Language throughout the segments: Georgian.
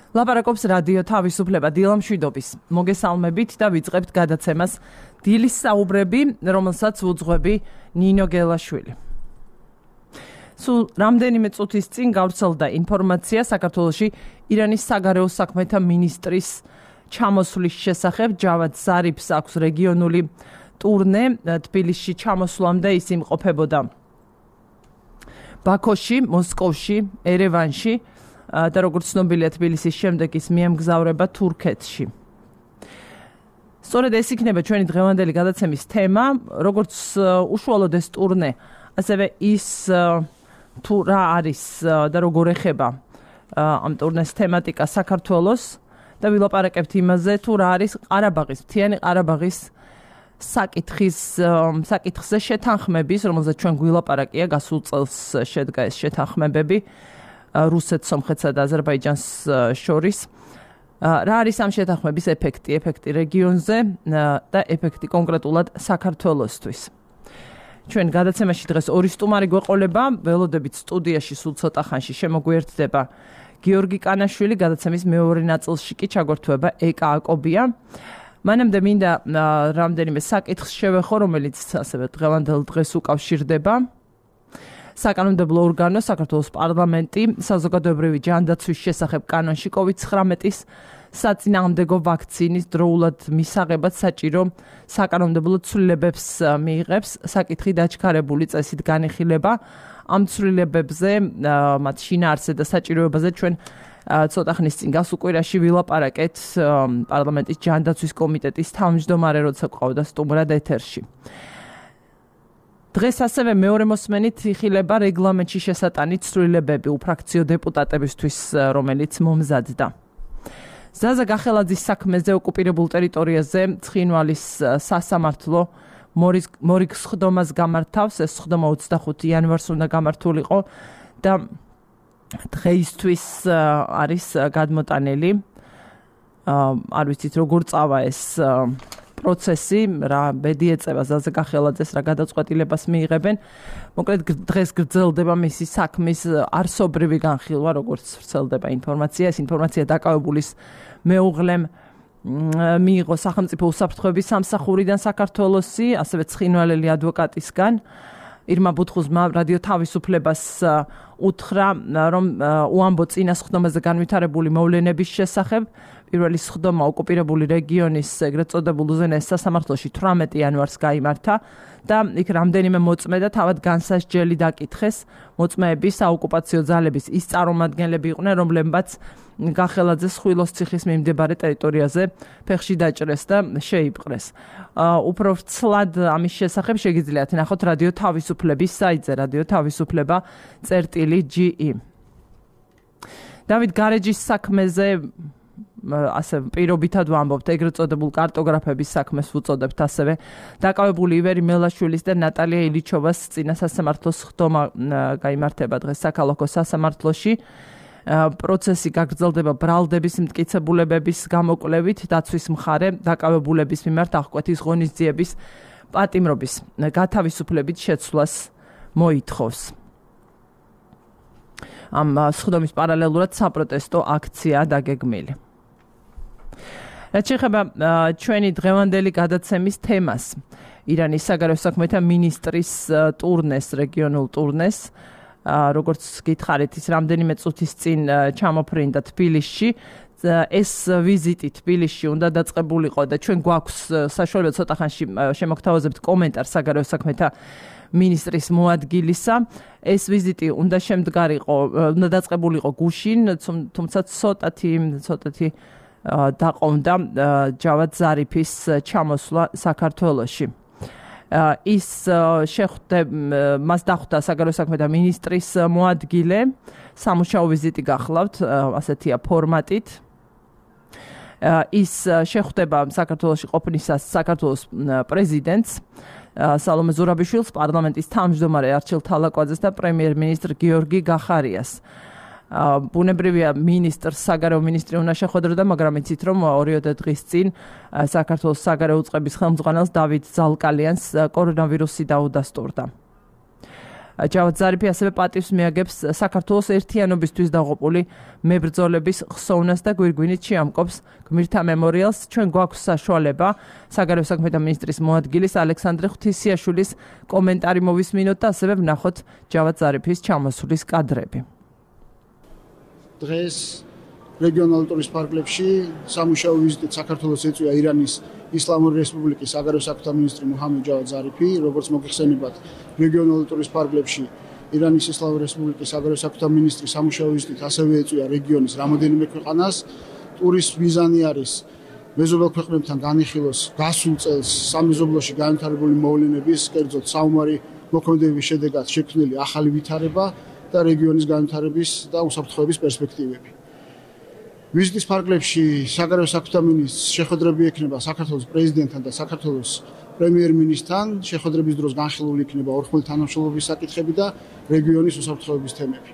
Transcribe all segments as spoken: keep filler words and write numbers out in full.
ლაპარაკობს რადიო თავისუფლება დილამ შვიდობის. მოგესალმებით და ვიწყებთ გადაცემას დილის საუბრები, რომელსაც უძღვები ნინო გელაშვილი. სულ რამდენიმე წუთის წინ გავრცელდა ინფორმაცია საქართველოში ირანის საგარეო საქმეთა მინისტრის ჩამოსვლის შესახებ. ჯავად ზარიფს აქვს რეგიონული ტურნე, თბილისში ჩამოსვლამდე ის იმყოფებოდა ბაქოში, მოსკოვში, ერევანში და როგორც ცნობილია თბილისის შემდეგ ის მიემგზავრება თურქეთში. სწორედ ეს იქნება ჩვენი დღევანდელი გადაცემის თემა, როგორც უშუალოდ ეს ტურნე, ასევე ის თუ რა არის და როგორ ეხება ამ ტურნეს თემატიკა საქართველოს და ვილაპარაკებთ იმაზე, თუ რა არის ყარაბაღის, მთიანი ყარაბაღის საკითხის საკითხზე შეთანხმების, რომელზეც ჩვენ გვილაპარაკია, გასულ წელს შედგა ეს შეთანხმებები რუსეთს, სომხეთსა და აზერბაიჯანს შორის. რა არის ამ შეთანხმების ეფექტი, ეფექტი რეგიონზე და ეფექტი კონკრეტულად საქართველოსთვის. ჩვენ გადაცემაში დღეს ორი სტუმარი გვეყოლება, ველოდებით სტუდიაში სულ ცოტა ხანში შემოგვიერთდება გიორგი კანაშვილი, გადაცემის მეორე ნაწილში კი ჩაგვერთვება ეკა აკობია. მანამდე მინდა რამდენიმე საკითხს შევეხო, რომელიც ასევე დღევანდელ დღეს უკავშირდება. საკანონმდებლო ორგანო, საქართველოს პარლამენტი, საზოგადოებრივი ჯანდაცვის შესახებ კანონში კოვიდ ცხრამეტის საწინააღმდეგო ვაქცინის დროულად მისაღებად საჭირო საკანონმდებლო ცვლილებებს მიიღებს. საკითხი დაჩქარებული წესით განიხილება. ამ ცვლილებებზე, მათ შინაარსზე და საჭიროებაზე ჩვენ ცოტა ხნის წინ გასულ კვირაში ვილაპარაკეთ პარლამენტის ჯანდაცვის კომიტეტის თავმჯდომარე, როცა გვყავდა სტუმრად ეთერში. დღეს ასევე მეორე მოსმენით იხილება რეგლამენტში შესატანი ცვლილებები უფრაქციო დეპუტატებისთვის, რომელიც მომზადდა. ზაზა გახელაძის საქმეზე ოკუპირებულ ტერიტორიაზე ცხინვალის სასამართლო მორიგ სხდომას გამართავს. ეს სხდომა ოცდახუთი იანვარს უნდა გამართულიყო და დღეისთვის არის გადმოტანილი. არ ვიცით როგორ წავა ეს პროცესი, რა ბედი ეწევა ზაზა გახელაძეს, რა გადაწყვეტილებას მიიღებენ. მოკლედ დღეს გრძელდება მისი საქმის არსობრივი განხილვა, როგორც ვრცელდება ინფორმაცია. ეს ინფორმაცია დაკავებულის მეუღლემ მიიღო სახელმწიფო უსაფრთხოების სამსახურიდან საქართველოსი, ასევე ცხინვალელი ადვოკატისგან. ირმა ბუთხუზმა რადიო თავისუფლებას უთხრა, რომ უამბო წინა სხდომაზე განვითარებული მოვლენების შესახებ. პირველი სხდომა ოკუპირებული რეგიონის ეგრეთ წოდებულ უზენაეს სასამართლოში თვრამეტი იანვარს გაიმართა და იქ რამდენიმე მოწმე და თავად განსასჯელი დაკითხეს. მოწმეები საოკუპაციო ძალების ის წარმომადგენლები იყვნენ, რომლებმაც გახელაძეს ხვილოს ციხის მიმდებარე ტერიტორიაზე ფეხში დაჭრეს და შეიპყრეს. უფრო ვრცლად ამის შესახებ შეგიძლიათ ნახოთ რადიო თავისუფლების საიტზე, რადიო თავისუფლება წერტილი ჯი ი. დავით გარეჯის საქმეზე ასე პირობითად ვამბობთ, ეგრეთ წოდებულ კარტოგრაფების საქმეს ვუწოდებთ ასევე. დაკავებული ივერი მელაშვილის და ნატალია ილიჩოვას წინა სასამართლოს სხდომა გაიმართება დღეს საქალაქო სასამართლოში. პროცესი გაგრძელდება ბრალდების მტკიცებულებების გამოკვლევით, დაცვის მხარე დაკავებულების მიმართ აღკვეთის ღონისძიების პატიმრობის გათავისუფლებით შეცვლას მოითხოვს. ამ სხდომის პარალელურად საპროტესტო აქცია დაგეგმილი. რაც შეეხება ჩვენი დღევანდელი გადაცემის თემას, ირანის საგარეო საქმეთა მინისტრის ტურნეს, რეგიონულ ტურნეს, როგორც გითხარით, ის რამდენიმე წუთის წინ ჩამოფრინდა თბილისში. ეს ვიზიტი თბილისში უნდა დაწყებულიყო და ჩვენ გვაქვს საშუალება ცოტა ხანში შემოგთავაზებთ კომენტარს საგარეო საქმეთა მინისტრის მოადგილისა. ეს ვიზიტი უნდა შემდგარიყო, უნდა დაწყებულიყო გუშინ, თუმცა ცოტათი ცოტათი დაყონდა ჯავად ზარიფის ჩამოსვლა საქართველოში. ის შეხვდება, მას დახვდა საგარეო საქმეთა მინისტრის მოადგილე, სამუშაო ვიზიტი გახლავთ, ასეთია ფორმატით. ის შეხვდება საქართველოში ყოფნისას საქართველოს პრეზიდენტს სალომე ზურაბიშვილს, პარლამენტის თავმჯდომარე არჩილ თალაკვაძეს და პრემიერ-მინისტრ გიორგი გახარიას. ბუნებრივია მინისტრს საგარეო მინისტრი უნდა შეხვედროდა, მაგრამ იცით რომ ორიოდე დღის წინ საქართველოს საგარეო უწყების ხელმძღვანელს დავით ზალკალიანს კორონავირუსი დაუდასტურდა. ჯავად ზარიფი ასევე პატივს მიაგებს საქართველოს ერთიანობისთვის დაღუპული მებრძოლების ხსოვნას და გვირგვინით შეამკობს გმირთა მემორიალს. ჩვენ გვაქვს საშუალება საგარეო საქმეთა მინისტრის მოადგილის ალექსანდრე ღვთისიაშვილის კომენტარი მოვისმინოთ და ასევე ვნახოთ ჯავად ზარიფის ჩამოსვლის კადრები. დღეს რეგიონალურ ტურისტ პარკებში სამუშაო ვიზიტით საქართველოს ეწვია ირანის ისლამური რესპუბლიკის საგარეო საქმეთა მინისტრი მუჰამედ ჯავად ზარიფი, როგორც მოგიხსენებათ, რეგიონალურ ტურისტ პარკებში ირანის ისლამური რესპუბლიკის საგარეო საქმეთა მინისტრი სამუშაო ვიზიტით ასევე ეწვია რეგიონის რამოდენიმე ქვეყანას. ტურის მიზანი არის მეზობელ ქვეყნებთან განიხილოს გასულ წელს სამეზობლოში განვითარებული მოვლენების, კერძოდ საომარი მოქმედების შედეგად შექმნილი ახალი ვითარება და რეგიონის განვითარების და უსაფრთხოების პერსპექტივები. ვიზიტის ფარგლებში საგარეო საქმეთა მინისტრს შეხვედრები ექნება საქართველოს პრეზიდენტთან და საქართველოს პრემიერ-მინისტრთან. შეხვედრების დროს განხილული იქნება ორმხრივი თანამშრომლობის საკითხები და რეგიონის უსაფრთხოების თემები.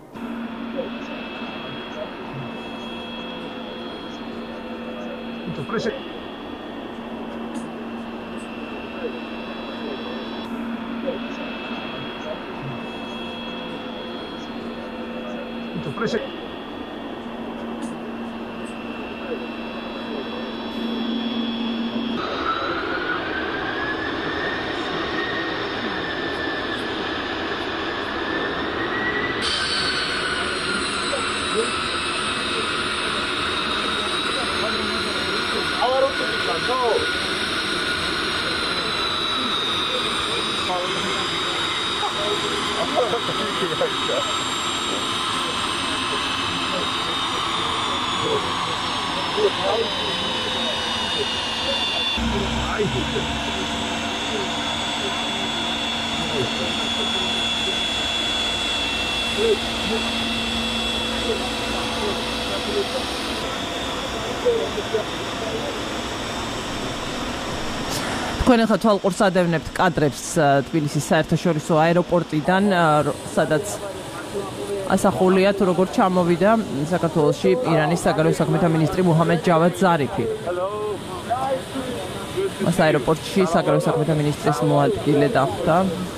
თქვენ ახლა თვალყურს ადევნებთ კადრებს თბილისის საერთაშორისო აეროპორტიდან, სადაც ასახულია თუ როგორ ჩამოვიდა საქართველოში ირანის საგარეო საქმეთა მინისტრი მუჰამედ ჯავად ზარიფი. მას აეროპორტში საგარეო საქმეთა მინისტრის მოადგილე დახვდა.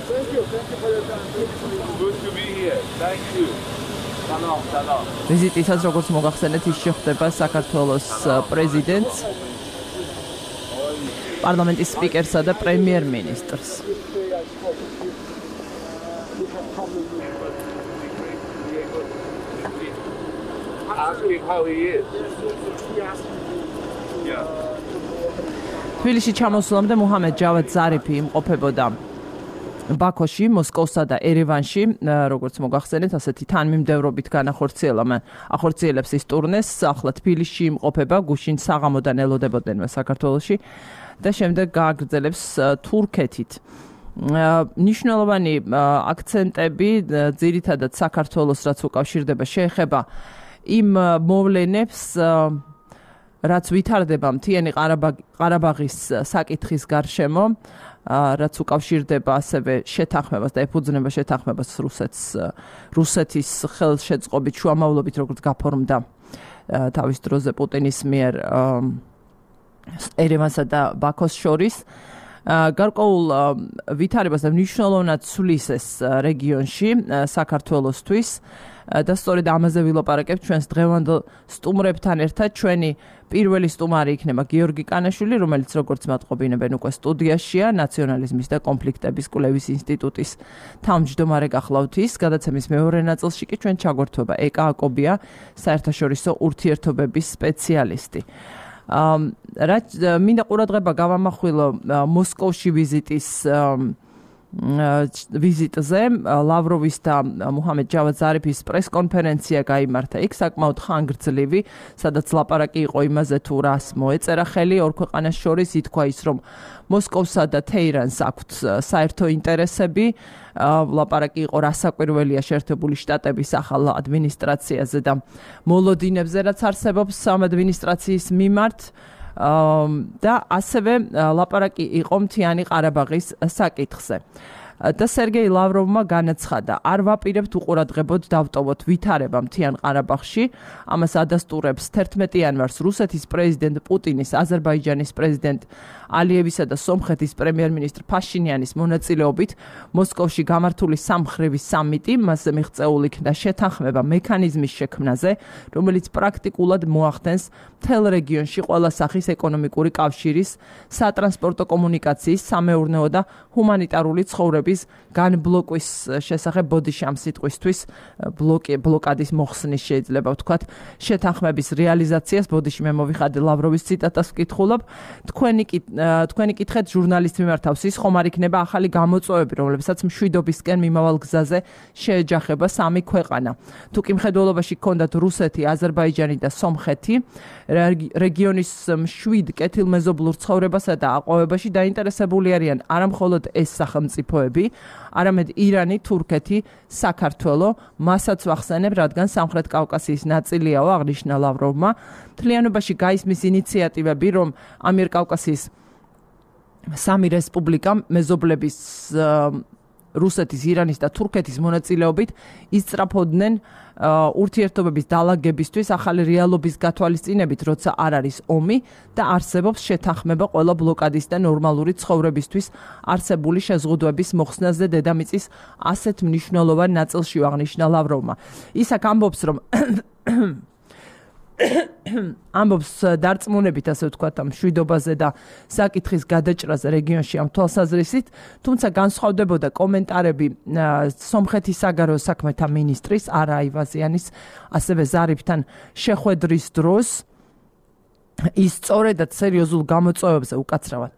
ვიზიტისას, როგორც მოგახსენეთ, ის შეხვდება საქართველოს პრეზიდენტს, პარლამენტის სპიკერსა და პრემიერ-მინისტრს. თბილისში ჩამოსვლამდე მუჰამედ ჯავად ზარიფი იმყოფებოდა ბაქოში, მოსკოვსა და ერევანში, როგორც მოგახსენეთ, ასეთი თანმიმდევრობით განახორციელა ახორციელებს ის ტურნეს. ახლა თბილისში იმყოფება, გუშინ საღამოდან ელოდებოდნენ საქართველოში და შემდეგ გააგრძელებს თურქეთით. ნიშნულოვანი აქცენტები ძირითადად საქართველოს რაც უკავშირდება შეეხება იმ მოვლენებს, რაც ვითარდება მთიანი ყარაბაღის საკითხის გარშემო, რაც უკავშირდება ასევე შეთანხმებას და ეფუძნება შეთანხმებას რუსეთს რუსეთის ხელშეწყობით შუამავლობით, როგორც გაფორმდა თავის დროზე პუტინის მიერ ერევანსა და ბაქოს შორის. გარკვეულ ვითარებას და მნიშვნელოვნად ცვლის ეს რეგიონში საქართველოსთვის და სწორედ ამაზე ვილაპარაკებთ ჩვენს დღევანდელ სტუმრებთან ერთად. ჩვენი პირველი სტუმარი იქნება გიორგი კანაშვილი, რომელიც როგორც მატყობინებენ უკვე სტუდიაშია, ნაციონალიზმის და კონფლიქტების კვლევის ინსტიტუტის თავმჯდომარე გახლავთ ის. გადაცემის მეორე ნაწილში კი ჩვენ ჩაგვერთვება ეკა აკობია, საერთაშორისო ურთიერთობების სპეციალისტი. რაც მინდა ყურადღება გავამახვილო მოსკოვში ვიზიტის ვიზიტზე, ლავროვის და მუჰამედ ჯავად ზარიფის პრესკონფერენცია გაიმართა იქ საკმაოდ ხანგრძლივი, სადაც ლაპარაკი იყო იმაზე თუ რას მოეწერა ხელი ორ ქვეყანას შორის. ითქვა ის, რომ მოსკოვსა და თეირანს აქვთ საერთო ინტერესები. ლაპარაკი იყო რასაკვირველია შეერთებული შტატების ახალ ადმინისტრაციაზე და მოლოდინებზე, რაც არსებობს ამ ადმინისტრაციის მიმართ. და ასევე ლაპარაკი იყო მთიანი ყარაბაღის საკითხზე. და სერგეი ლავროვმა განაცხადა, არ ვაპირებთ უყურადღებოდ დავტოვოთ ვითარება მთიან ყარაბაღში. ამას ადასტურებს თერთმეტი იანვარს რუსეთის პრეზიდენტ პუტინის, აზერბაიჯანის პრეზიდენტ ალიევისა და სომხეთის პრემიერ-მინისტრ ფაშინიანის მონაწილეობით მოსკოვში გამართული სამმხრივი სამიტი. მასზე მიღწეული იქნა შეთანხმება მექანიზმის შექმნაზე, რომელიც პრაქტიკულად მოახდენს მთელ რეგიონში ყველა სახის ეკონომიკური კავშირის, სატრანსპორტო კომუნიკაციის, სამეურნეო და ჰუმანიტარული ცხოვრების განბლოკვის შესახებ ბოდიში ამ სიტყვისთვის ბლოკი ბლოკადის მოხსნის შეიძლება ვთქვათ შეთანხმების რეალიზაციას. ბოდიში მე მოვიხადე ლავროვის ციტატას ვკითხულობ. თქვენი თქვენი კითხეთ ჟურნალისტ მიმართავს ის ხომ არ იქნება ახალი გამოწვევები, რომლებსაც მშვიდობისკენ მიმავალ გზაზე შეეჯახება სამი ქვეყანა. თუ კი მხედველობაში გქონდათ რუსეთი, აზერბაიჯანი და სომხეთი, რეგიონის მშვიდ კეთილმეზობლურ ცხოვრებასა და აყვავებაში დაინტერესებული არიან არა მხოლოდ ეს სახელმწიფოები, არამედ ირანი, თურქეთი, საქართველო, მასაც ვახსენებ, რადგან სამხრეთ კავკასიის ნაწილიაო, აღნიშნა ლავროვმა. მთლიანობაში გაისმის ინიციატივები, რომ ამიერკავკასიის სამი რესპუბლიკა მეზობლების რუსეთის, ირანის და თურქეთის მონაწილეობით ისწრაფოდნენ ურთიერთობების დალაგებისთვის ახალი რეალობის გათვალისწინებით, როცა არ არის ომი და არსებობს შეთანხმება ყველა ბლოკადის და ნორმალური ცხოვრებისთვის არსებული შეზღუდვების მოხსნაზე დედამიწის ასეთ მნიშვნელოვან ნაწილში, აღნიშნა ლავროვმა. ის აქ ამბობს, რომ ამბობს დარწმუნებით, ასე ვთქვათ, ამ მშვიდობაზე და საკითხის გადაჭრაზე რეგიონში ამ თვალსაზრისით, თუმცა განსხვავდებოდა კომენტარები სომხეთის საგარეო საქმეთა მინისტრის არა აივაზიანის, ასევე ზარიფთან შეხვედრის დროს. ის სწორედად სერიოზულ გამოწვევებზე უკაცრავად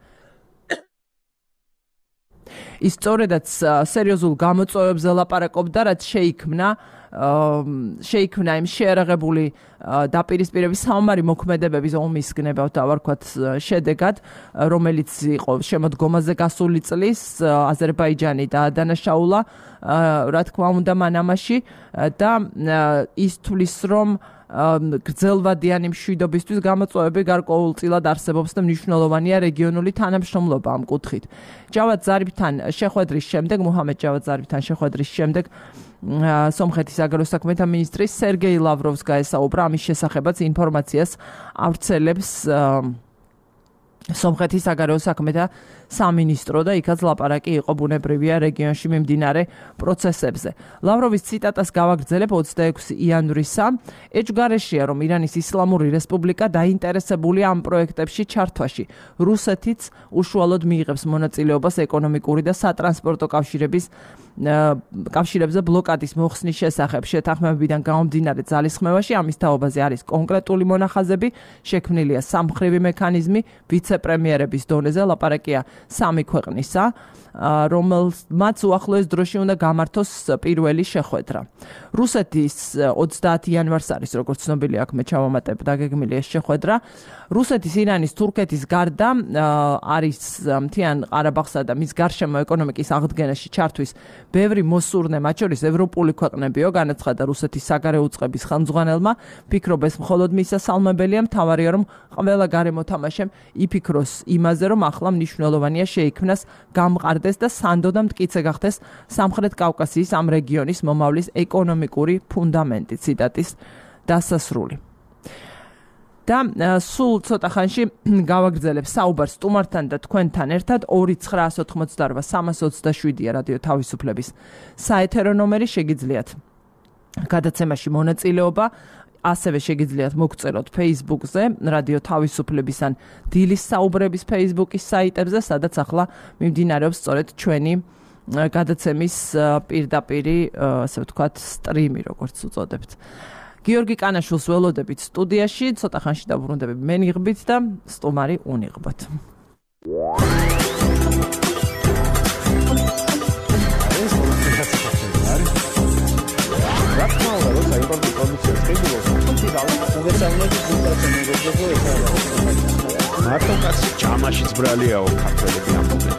ის სწორედად სერიოზულ გამოწვევებზე ლაპარაკობდა, რაც შეიქმნა შეიქმნა იმ შეერაღებული დაპირისპირების საომარი მოქმედებების ომის გნებავთ ავარქვათ შედეგად, რომელიც იყო შემოდგომაზე გასული წლის აზერბაიჯანი და დანაშაულა, რა თქმა უნდა, მანამაში და ის თulis რომ გრძელვადიანი მშვიდობისთვის გამოწვევები გარკვეულწილად არსებობს და მნიშვნელოვანია რეგიონული თანამშრომლობა ამ კუთხით. ჯავად ზარიფთან შეხვედრის შემდეგ, მუჰამედ ჯავად ზარიფთან შეხვედრის შემდეგ სომხეთის საგარეო საქმეთა მინისტრი სერგეი ლავროვს გაესაუბრა ამის შესახებაც ინფორმაციას ავრცელებს სომხეთის საგარეო საქმეთა სამინისტრო და იქაც ლაპარაკი იყო ბუნებრივია რეგიონში მიმდინარე პროცესებზე. ლავროვის ციტატას გავაგრძელებ ოცდაექვსი იანვრისა. ეჭვგარეშეა, რომ ირანის ისლამური რესპუბლიკა დაინტერესებულია ამ პროექტებში ჩართვაში. რუსეთიც უშუალოდ მიიღებს მონაწილეობას ეკონომიკური და სატრანსპორტო კავშირების კავშირებზე ბლოკადის მოხსნის შესახებ. შეთანხმებებიდან გამომდინარე ძალისხმევაში ამის თაობაზე არის კონკრეტული მონახაზები, შექმნილია სამმხრივი მექანიზმი ვიცე-პრემიერების დონეზე, ლაპარაკია სამი ქვეყნისა, რომელმაც უახლოეს დროში უნდა გამართოს პირველი შეხვედრა. რუსეთის ოცდაათი იანვარს არის, როგორც ცნობილია, აქ მე ჩავამატებ დაგეგმილი ეს შეხვედრა. რუსეთის, ირანის, თურქეთის გარდა არის მთიან ყარაბაღსა და მის გარშემო ეკონომიკის აღდგენაში ჩართვის ბევრი მოსურნე, მათ შორის ევროპული ქვეყნებიო, განაცხადა რუსეთის საგარეო უწყების ხელმძღვანელმა. ფიქრობ, ეს მხოლოდ მისასალმებელია, მთავარია, რომ ყველა გარემო თამაშემ იფიქროს იმაზე, რომ ახლა მნიშვნელოვანია შეიქმნას, გამყარდეს და სანდო და მტკიცე გახდეს სამხრეთ კავკასიის ამ რეგიონის მომავლის ეკონომიკური ფუნდამენტი. ციტატის დასასრული. და სულ ცოტა ხანში გავაგრძელებ საუბარს სტუმართან და თქვენთან ერთად. ორი ცხრაას ოთხმოცდაორ სამას ოცდაშვიდია რადიო თავისუფლების საეთერო ნომერი, შეგიძლიათ გადაცემაში მონაწილეობა, ასევე შეგიძლიათ მოგწეროთ Facebook-ზე, რადიო თავისუფლების ან დილის საუბრების Facebook-ის საიტებზე, სადაც ახლა მიმდინარეობს სწორედ ჩვენი გადაცემის პირდაპირი, ასე ვთქვათ, სტრიმი, როგორც უწოდებთ. გიორგი კანაშვილს ველოდებით სტუდიაში, ცოტა ხანში დაბრუნდები მე ნიღბით და სტუმარი უნიღბოთ. მარტო კაცი ჯამაშიც ბრალიაო ქართველები ამბობენ.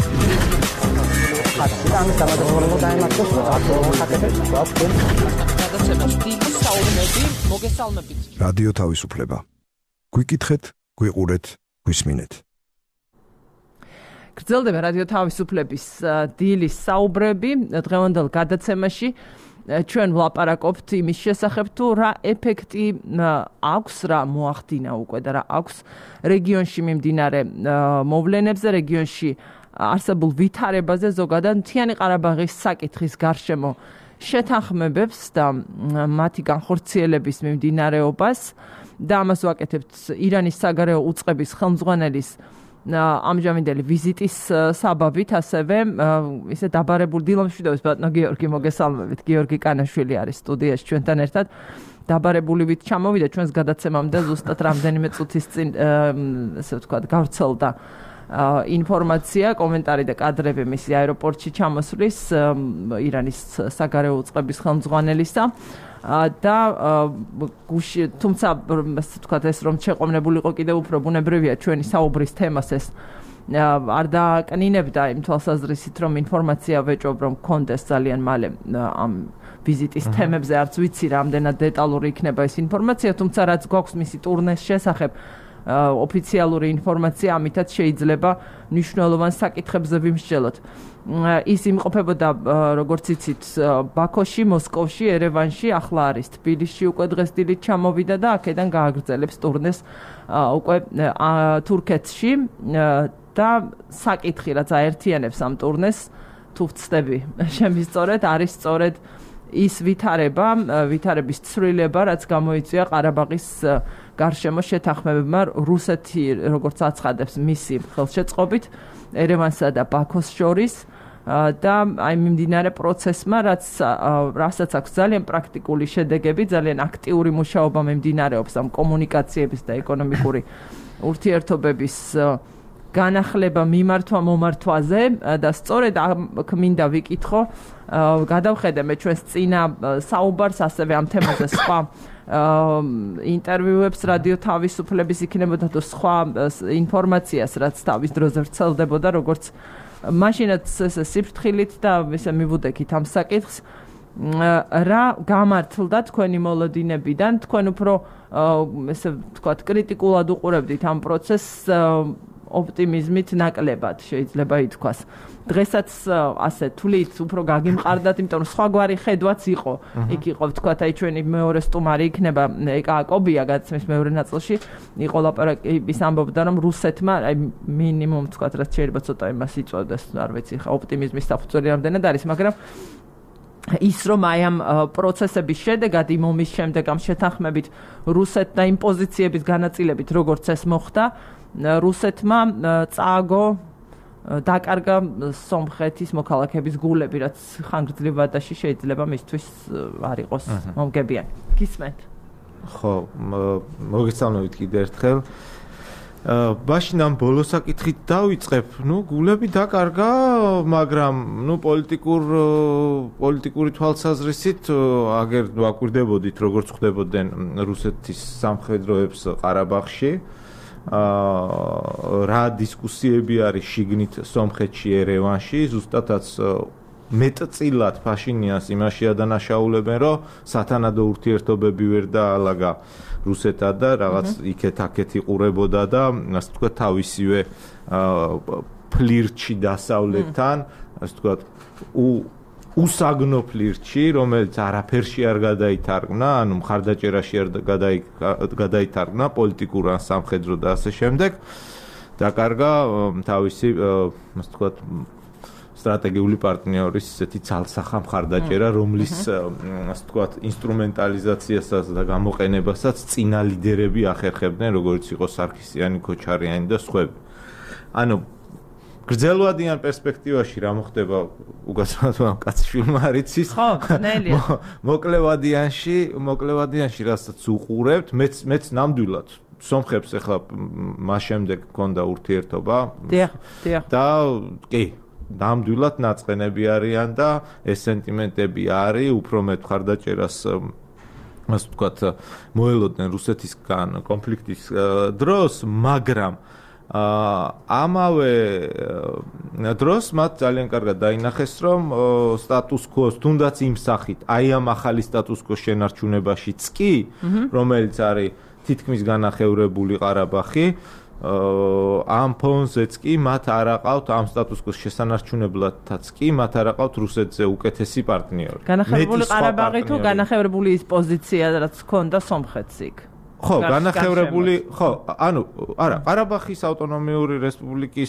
ხათი და ამის დამადასტურებო დაემართოს ხათებს გვაქვს. გადაცემას დილის საუბრები მოგესალმებით. რადიო თავისუფლება. გვიკითხეთ, გვიყურეთ, გვისმინეთ. გრძელდება რადიო თავისუფლების დილის საუბრები დღევანდელ გადაცემაში ჩვენ ვლაპარაკობთ იმის შესახებ თუ რა ეფექტი აქვს რა მოახდინა უკვე და რა აქვს რეგიონში მიმდინარე მოვლენებზე რეგიონში არსებულ ვითარებაზე ზოგადად მთიანი ყარაბაღის საკითხის გარშემო შეთანხმებებს და მათი განხორციელების მიმდინარეობას და ამას ვაკეთებთ ირანის საგარეო უწყების ხელმძღვანელის ამჟამინდელი ვიზიტის საბაბით ასევე ისე დაბარებული დილამშვიდობის ბატონო გიორგი მოგესალმებით გიორგი კანაშვილი არის სტუდიაში ჩვენთან ერთად დაბაrebulივით ჩამოვიდა ჩვენს გადაცემამდე ზუსტად რამდენიმე წუთის წინ ესე ვთქვათ გავრცელდა ინფორმაცია კომენტარი და კადრები მისი აეროპორტში ჩამოსვლის ირანის საგარეო უწყების ხელმძღვანელისა და გუში თუმცა ასე ვთქვათ ეს რომ შეყოვნებულიყო კიდევ უფრო ბუნებრივია ჩვენი საუბრის თემას ეს არ დააკნინებდა იმ თვალსაზრისით რომ ინფორმაცია ვეჭობ რომ გქონდეს ძალიან მალე ამ ვიზიტის თემებზე არც ვიცი რამდენად დეტალური იქნება ეს ინფორმაცია თუმცა რაც გვაქვს მისი ტურნეს შესახებ ოფიციალური ინფორმაცია ამითაც შეიძლება მნიშვნელოვან საკითხებზე ვიმსჯელოთ ის იმყოფებოდა როგორც იცით ბაქოში, მოსკოვში, ერევანში, ახლა არის თბილისში უკვე დღეს დილით ჩამოვიდა და აქედან გააგრძელებს ტურნეს უკვე თურქეთში და საკითხი რაც აერთიანებს ამ ტურნეს თუ ვწდები შემისწორეთ არის სწორედ ის ვითარება, ვითარების ცვლილება, რაც გამოიწვია ყარაბაღის გარშემო შეთანხმებებმა რუსეთი როგორც აცხადებს მისი ხელშეწყობით ერევანსა და ბაქოს შორის და აი მიმდინარე პროცესმა რაც რასაც აქვს ძალიან პრაქტიკული შედეგები, ძალიან აქტიური მუშაობა მიმდინარეობს ამ კომუნიკაციების და ეკონომიკური ურთიერთობების განახლება მიმართვა მომართვაზე და სწორედ აქ მინდა ვიკითხო გადავხედე მე ჩვენს წინა საუბარს ასევე ამ თემაზე სხვა ინტერვიუებს რადიო თავისუფლების იქნებოდა თუ სხვა ინფორმაციას რაც თავის დროზე ვრცელდებოდა როგორც მაშინაც ესე სიფრთხილით და ესე მივუდექით ამ საკითხს რა გამართლდა თქვენი მოლოდინებიდან თქვენ უფრო ესე ვთქვათ კრიტიკულად უყურებდით ამ პროცესს ოპტიმიზმით ნაკლებად შეიძლება ითქვას. დღესაც ასე თვლით უფრო გაგიმყარდათ, იმიტომ რომ სხვაგვარი ხედვაც იყო. იქ იყო ვთქვათ, აი ჩვენი მეორე სტუმარი იქნება ეკა კობია გადაცემის მეორე ნაწილში. იყო ლაპარაკი ის ამბობდა რომ რუსეთმა აი მინიმუმ ვთქვათ რაც შეიძლება ცოტა იმას იწვევდეს, არ ვიცი ხა ოპტიმიზმის საფუძველი რამდენად არის, მაგრამ ის რომ აი ამ პროცესების შედეგად იმ ომის შემდეგ ამ შეთანხმებით რუსეთთან იმ პოზიციების განაწილებით როგორც ეს მოხდა რუსეთმა წააგო დაკარგა სომხეთის მოქალაქეების გულები, რაც ხანგრძლივ ვადაში შეიძლება მისთვის არ იყოს მომგებიანი. გისმენთ? ხო, მოგესალმებით კიდევ ერთხელ. მაშინ ამ ბოლო საკითხით დავიწყებ. ნუ გულები დაკარგა, მაგრამ ნუ პოლიტიკურ პოლიტიკური თვალსაზრისით აგერ ვაკვირდებოდით, როგორც ხდებოდნენ რუსეთის სამხედროებს ყარაბაღში. რა დისკუსიები არის შიგნით სომხეთში ერევანში ზუსტადაც მეტწილად ფაშინიანს იმაში ადანაშაულებენ რომ სათანადო ურთიერთობები ვერ დაალაგა რუსეთთან და რაღაც იქეთ-აქეთ იყურებოდა და ასე ვთქვათ თავისივე ფლირტში დასავლეთთან ასე ვთქვათ უსაგნო ფლირტში, რომელიც არაფერში არ გადაითარგმნა, ანუ მხარდაჭერაში არ გადაითარგმნა, პოლიტიკურ ან სამხედრო და ასე შემდეგ. დაკარგა თავისი, ასე ვთქვათ, სტრატეგიული პარტნიორის ესეთი ცალსახა მხარდაჭერა, რომლის ასე ვთქვათ, ინსტრუმენტალიზაციასაც და გამოყენებასაც წინა ლიდერები ახერხებდნენ, როგორც იყო სარქისიანი, ქოჩარიანი და სხვები. ანუ გრძელვადიან პერსპექტივაში რა მოხდება უგაცრუებელმა კაცშვილმა არიცის ხო ნელია მოკლევადიანში მოკლევადიანში რასაც უყურებთ მეც მეც ნამდვილად სომხებს ახლა მას შემდეგ მქონდა ურთიერთობა დიახ დიახ და კი ნამდვილად ნაწყენები არიან და ეს სენტიმენტები არის უფრო მეტ მხარდაჭერას ასე ვთქვათ მოელოდნენ რუსეთისგან კონფლიქტის დროს მაგრამ ამავე დროს მათ ძალიან კარგად დაინახეს რომ სტატუს-კვოს თუნდაც იმ სახით აი ამ ახალი სტატუს-კვოს შენარჩუნებაშიც კი რომელიც არის თითქმის განახევრებული ყარაბაღი ამ ფონზეც კი მათ არ აყავთ ამ სტატუს-კვოს შესანარჩუნებლადაც კი მათ არ აყავთ რუსეთზე უკეთესი პარტნიორი. განახევრებული ყარაბაღი თუ განახევრებული ის პოზიცია რაც ჰქონდა სომხეთს იქ. ხო, განახევრებული, ხო, ანუ არა, ყარაბაღის ავტონომიური რესპუბლიკის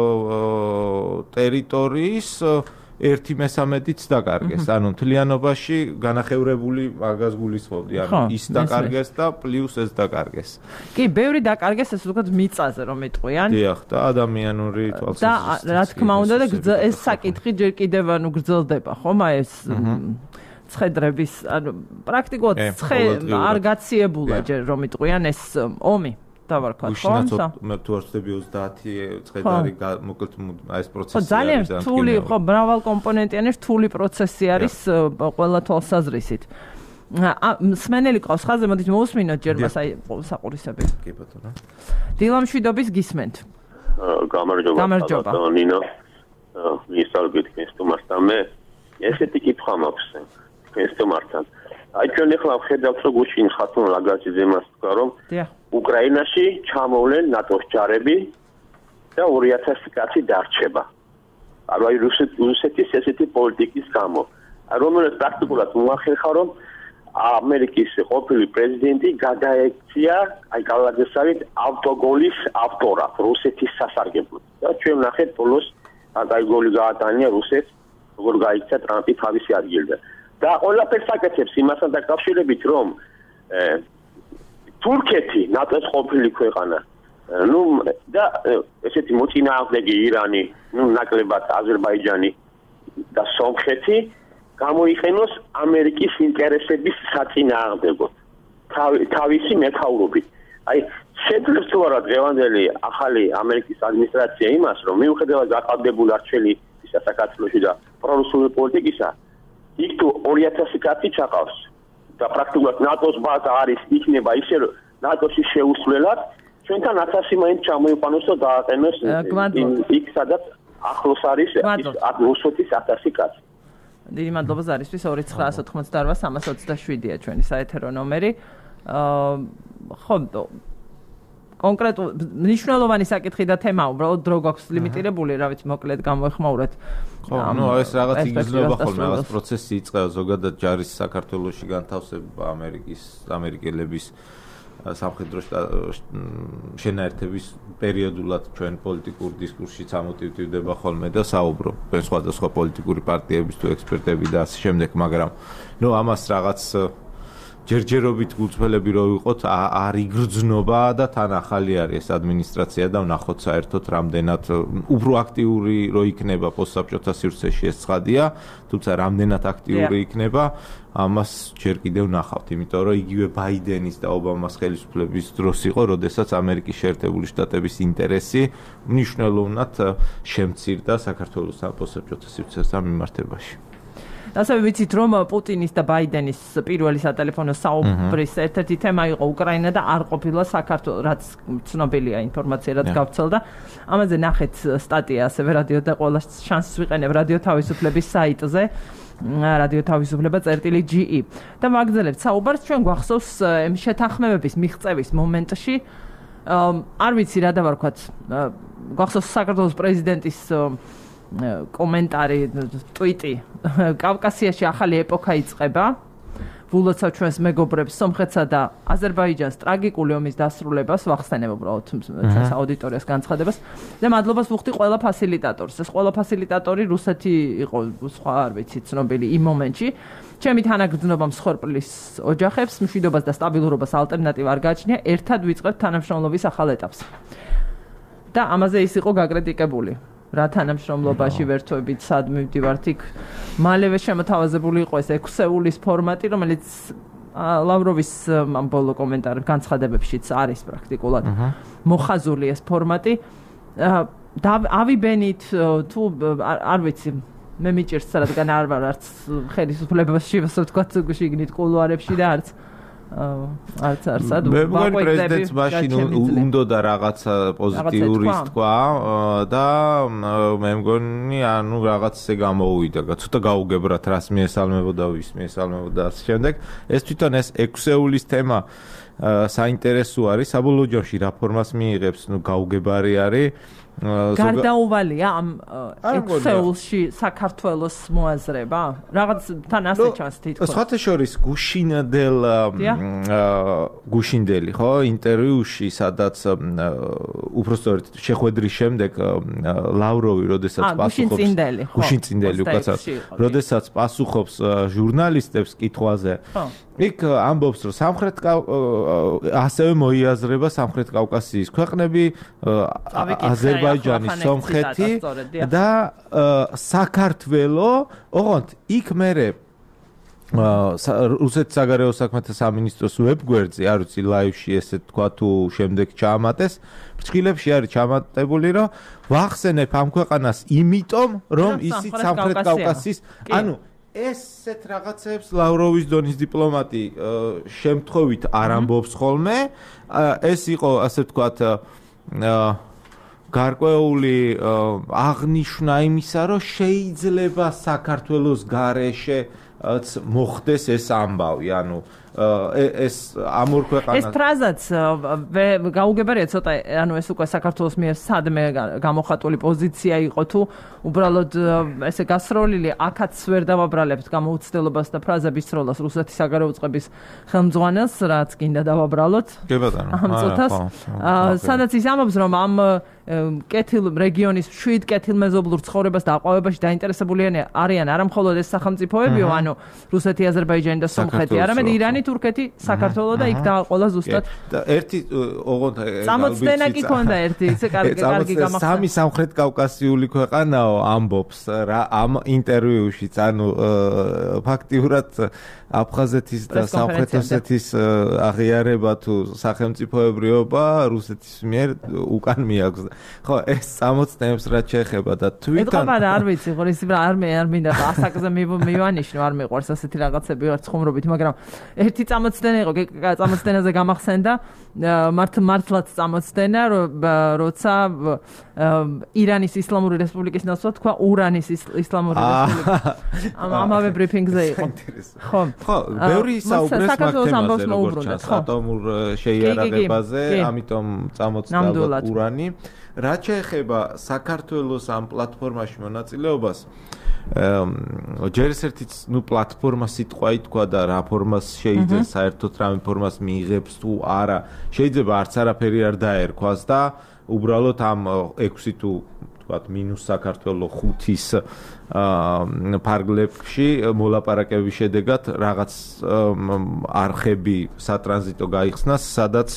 ტერიტორიის ერთი მესამედიც დაკარგეს. ანუ მთლიანობაში განახევრებული მაგას გულისხმობდი. ანუ ის დაკარგეს და პლუს ეს დაკარგეს. კი, ბევრი დაკარგეს, ეს ვთქვათ მიწაზე რომ იტყვიან. დიახ, და ადამიანური თვალსაზრისით. და რა თქმა უნდა და ეს საკითხი ჯერ კიდევ ანუ გრძელდება, ხომ? აი ეს ცხედრების, ანუ პრაქტიკულად ცხე არ გაციებულა ჯერ რომ იტყვიან ეს ომი. დავარქვათ, ხო? მე თუ არ ვწდები ოცდაათი ცხედარი მოკლედ აი ეს პროცესი არის. ძალიან რთული, ხო, მრავალკომპონენტიანი რთული პროცესი არის ყველა თვალსაზრისით. მსმენელი ყავს ხაზზე, მოდით მოусმინოთ ჯერ მას აი საყურისები. კი ბატონო. დილამშვიდობის გისმენთ. გამარჯობა. გამარჯობა. ნინო. მისალგეთ ქრისტუმართან მე ესეთი კითხვა მაქვს ქრისტუმართან. აი ჩვენ ახლა ვხედავთ რომ გუშინ ხათუნ ლაგაძეზე მას თქვა რომ უკრაინაში ჩამოვლენ ნატოს ჯარები და ორი ათასი კაცი დარჩება. აი რუსეთის ესეთი პოლიტიკის გამო. რომელიც პრაქტიკულად მოახერხა რომ ამერიკის ყოფილი პრეზიდენტი გადაექცია აი კალადესავით ავტოგოლის ავტორად რუსეთის სასარგებლოდ. და ჩვენ ნახეთ ბოლოს აი გოლი გაატანია რუსეთს როგორ გაიქცა ტრამპი თავისი ადგილზე. და ყველაფერს აკეთებს იმასთან დაკავშირებით რომ თურქეთი ნატოს ყოფილი ქვეყანა ნუ და ესეთი მოწინააღმდეგე ირანი ნუ ნაკლებად აზერბაიჯანი და სომხეთი გამოიყენოს ამერიკის ინტერესების საწინააღმდეგოდ თავისი მეთაურობით. აი შეძლებს თუ არა დღევანდელი ახალი ამერიკის ადმინისტრაცია იმას რომ მიუხედავად გაყალბებული არჩევანი საქართველოში და პრორუსული პოლიტიკისა იქ თუ ორი ათასი კაცი ჩაყავს და პრაქტიკულად ნატოს ბაზა არის იქნება ისე რომ ნატოში შეუსვლელად ჩვენთან ათასი მაინც ჩამოიყვანოს და დააყენოს იქ სადაც ახლოს არის რუსეთის ათასი კაცი. დიდი მადლობა ზარისთვის ორი ცხრა ოცდაოთხმოცდაორ სამას ოცდაშვიდია ჩვენი საეთერო ნომერი. ხო კონკრეტულ მნიშვნელოვანი საკითხი და თემა უბრალოდ დრო გვაქვს ლიმიტირებული, რა ვიცი, მოკლედ გამოეხმაურეთ. ხო, ნუ ეს რაღაც იგრძნობა ხოლმე, რაღაც პროცესი იწყება ზოგადად ჯარის საქართველოში განთავსება ამერიკის ამერიკელების სამხედრო შენაერთების პერიოდულად ჩვენ პოლიტიკურ დისკურსში წამოტივტივდება ხოლმე და საუბრობენ სხვადასხვა პოლიტიკური პარტიების თუ ექსპერტები და ასე შემდეგ, მაგრამ ნუ ამას რაღაც ჯერჯერობით გულწრფელები რო ვიყოთ არ იგრძნობა და თან ახალი არის ეს ადმინისტრაცია და ვნახოთ საერთოდ რამდენად უფრო აქტიური რო იქნება პოსტსაბჭოთა სივრცეში ეს ცხადია, თუმცა რამდენად აქტიური იქნება ამას ჯერ კიდევ ვნახავთ, იმიტომ რომ იგივე ბაიდენის და ობამას ხელისუფლების დროს იყო, როდესაც ამერიკის შეერთებული შტატების ინტერესი მნიშვნელოვნად შემცირდა საქართველოს პოსტსაბჭოთა სივრცესთან მიმართებაში. ასევე ვიცით რომ პუტინის და ბაიდენის პირველი სატელეფონო საუბრის ერთ-ერთი თემა იყო უკრაინა და არ ყოფილა საქართველოს, რაც ცნობილია ინფორმაცია, რაც გავრცელდა. ამაზე ნახეთ სტატია ასევე რადიო და ყველა შანსს ვიყენებ რადიო თავისუფლების საიტზე რადიო თავისუფლება წერტილი ჯი ი და მაგძელებთ საუბარს ჩვენ გვახსოვს შეთანხმებების მიღწევის მომენტში არ ვიცი რა დავარქვათ გვახსოვს საქართველოს პრეზიდენტის კომენტარი ტვიტი კავკასიაში ახალი ეპოქა იწყება ვულოცავ ჩვენს მეგობრებს სომხეთსა და აზერბაიჯანს ტრაგიკული ომის დასრულებას ვახსენებ უბრალოდ ჩვენს აუდიტორიას განცხადებას და მადლობას ვუხდი ყველა ფასილიტატორს ეს ყველა ფასილიტატორი რუსეთი იყო სხვა არ ვიცი ცნობილი იმ მომენტში ჩემი თანაგრძნობა მსხვერპლის ოჯახებს მშვიდობას და სტაბილურობას ალტერნატივა არ გააჩნია ერთად ვიწყებთ თანამშრომლობის ახალ ეტაპს და ამაზე ის იყო გაკრიტიკებული რა თანამშრომლობაში ვერთვებით სად მივდივართ იქ მალევე შემოთავაზებული იყო ეს ექვსეულის ფორმატი რომელიც ლავროვის ამ ბოლო კომენტარ განცხადებებშიც არის პრაქტიკულად მოხაზული ეს ფორმატი და ავიბენით თუ არ ვიცი მე მიჭირს რადგან არ ვარ არც ხელისუფლებაში ასე ვთქვათ შიგნით კულუარებში და არც არც არცად მე მგონი პრეზიდენტს მაშინ უნდა და რაღაცა პოზიტიური თქვა და მე მგონი ანუ რაღაცე გამოუვიდა ცოტა გაუგებრათ რას მიესალმებოდა ვის მიესალმებოდა ამ შემდეგ ეს თვითონ ეს ექვსეულის თემა საინტერესო არის საბოლოო ჯამში რა ფორმას მიიღებს, ნუ გაუგებარი არის. გარდაუვალია ამ ექსელში საქართველოს მოაზრება? რაღაც თან ასე ჩანს თითქოს. სხვათა შორის გუშინდელ გუშინდელი, ხო, ინტერვიუში, სადაც უпростоრეთ შეხვედრის შემდეგ ლავროვი, როდესაც პასუხობს გუშინდელი უკაცრავად, როდესაც პასუხობს ჟურნალისტებს კითხვაზე, იქ ამბობს, რომ სამხრეთ ასევე მოიაზრება სამხრეთ კავკასიის ქვეყნები, აზერბაიჯანი, სომხეთი და საქართველო, ოღონდ იქ მერე რუსეთის საგარეო საქმეთა სამინისტროს ვებგვერდზე, არ ვიცი ლაივში ესე თქვა თუ შემდეგ ჩაამატეს, ფრჩხილებში არის ჩამატებული, რომ ვახსენებ ამ ქვეყანას იმიტომ, რომ ისიც სამხრეთ კავკასიის, ანუ ესეთ რაღაცებს ლავროვის დონის დიპლომატი შემთხვევით არ ამბობს ხოლმე, ეს იყო ასე ვთქვათ გარკვეული აღნიშვნა იმისა, რომ შეიძლება საქართველოს გარეშე მოხდეს ეს ამბავი, ანუ ეს ამ ორ ქვეყანას ეს ფრაზაც გაუგებარია ცოტა, ანუ ეს უკვე საქართველოს მიერ სადმე გამოხატული პოზიცია იყო თუ უბრალოდ ესე გასროლილი აქაც ვერ დავაბრალებთ გამოუცდელობას და ფრაზების სროლას რუსეთის საგარეო წყების ხელმძღვანელს, რაც გინდა დავაბრალოთ. კი ბატონო. ამ წუთას სადაც ის ამბობს, რომ ამ კეთილ რეგიონის შვიდ კეთილმეზობლურ ცხოვრებას და აყვავებაში დაინტერესებული არიან არა მხოლოდ ეს სახელმწიფოებიო, ანუ რუსეთი, აზერბაიჯანი და სომხეთი, არამედ ირანი, თურქეთი, საქართველო და იქ დააყოლა ზუსტად. და ერთი ოღონდ წამოწდენა კი ქონდა ერთი, ისე კარგი კარგი გამახსენდა. სამი სამხრეთ კავკასიული ქვეყანაო ამბობს რა ამ ინტერვიუშიც, ანუ ფაქტიურად აფხაზეთის და სამხრეთ ოსეთის აღიარება თუ სახელმწიფოებრიობა რუსეთის მიერ უკან მიაქვს. ხო, ეს წამოწდენებს რაც შეეხება და თვითონ ეთქობა და არ ვიცი, ხო, ის არ მე არ მინდა ასაკზე მივანიშნო, არ მიყვარს ასეთი რაღაცები ვარ ცხუმრობით, მაგრამ ერთი წამოწდენა იყო, წამოწდენაზე გამახსენდა, მართ მართლაც წამოწდენა, როცა ირანის ისლამური რესპუბლიკის ნაცვლად თქვა ურანის ისლამური რესპუბლიკა. ამავე ბრიფინგზე იყო. ხო. ხო, ბევრი საუბრეს მაგ თემაზე, როგორც ჩანს, ატომურ შეიარაღებაზე, ამიტომ წამოწდა ურანი. რაც შეეხება საქართველოს ამ პლატფორმაში მონაწილეობას, ჯერ ერთიც, ნუ პლატფორმა სიტყვა ითქვა და რა ფორმას შეიძლება საერთოდ რამე ფორმას მიიღებს თუ არა, შეიძლება არც არაფერი არ დაერქვას და უბრალოდ ამ ექვსი თუ ვთქვათ მინუს საქართველოს ხუთის ფარგლებში მოლაპარაკების შედეგად რაღაც არხები სატრანზიტო გაიხსნას, სადაც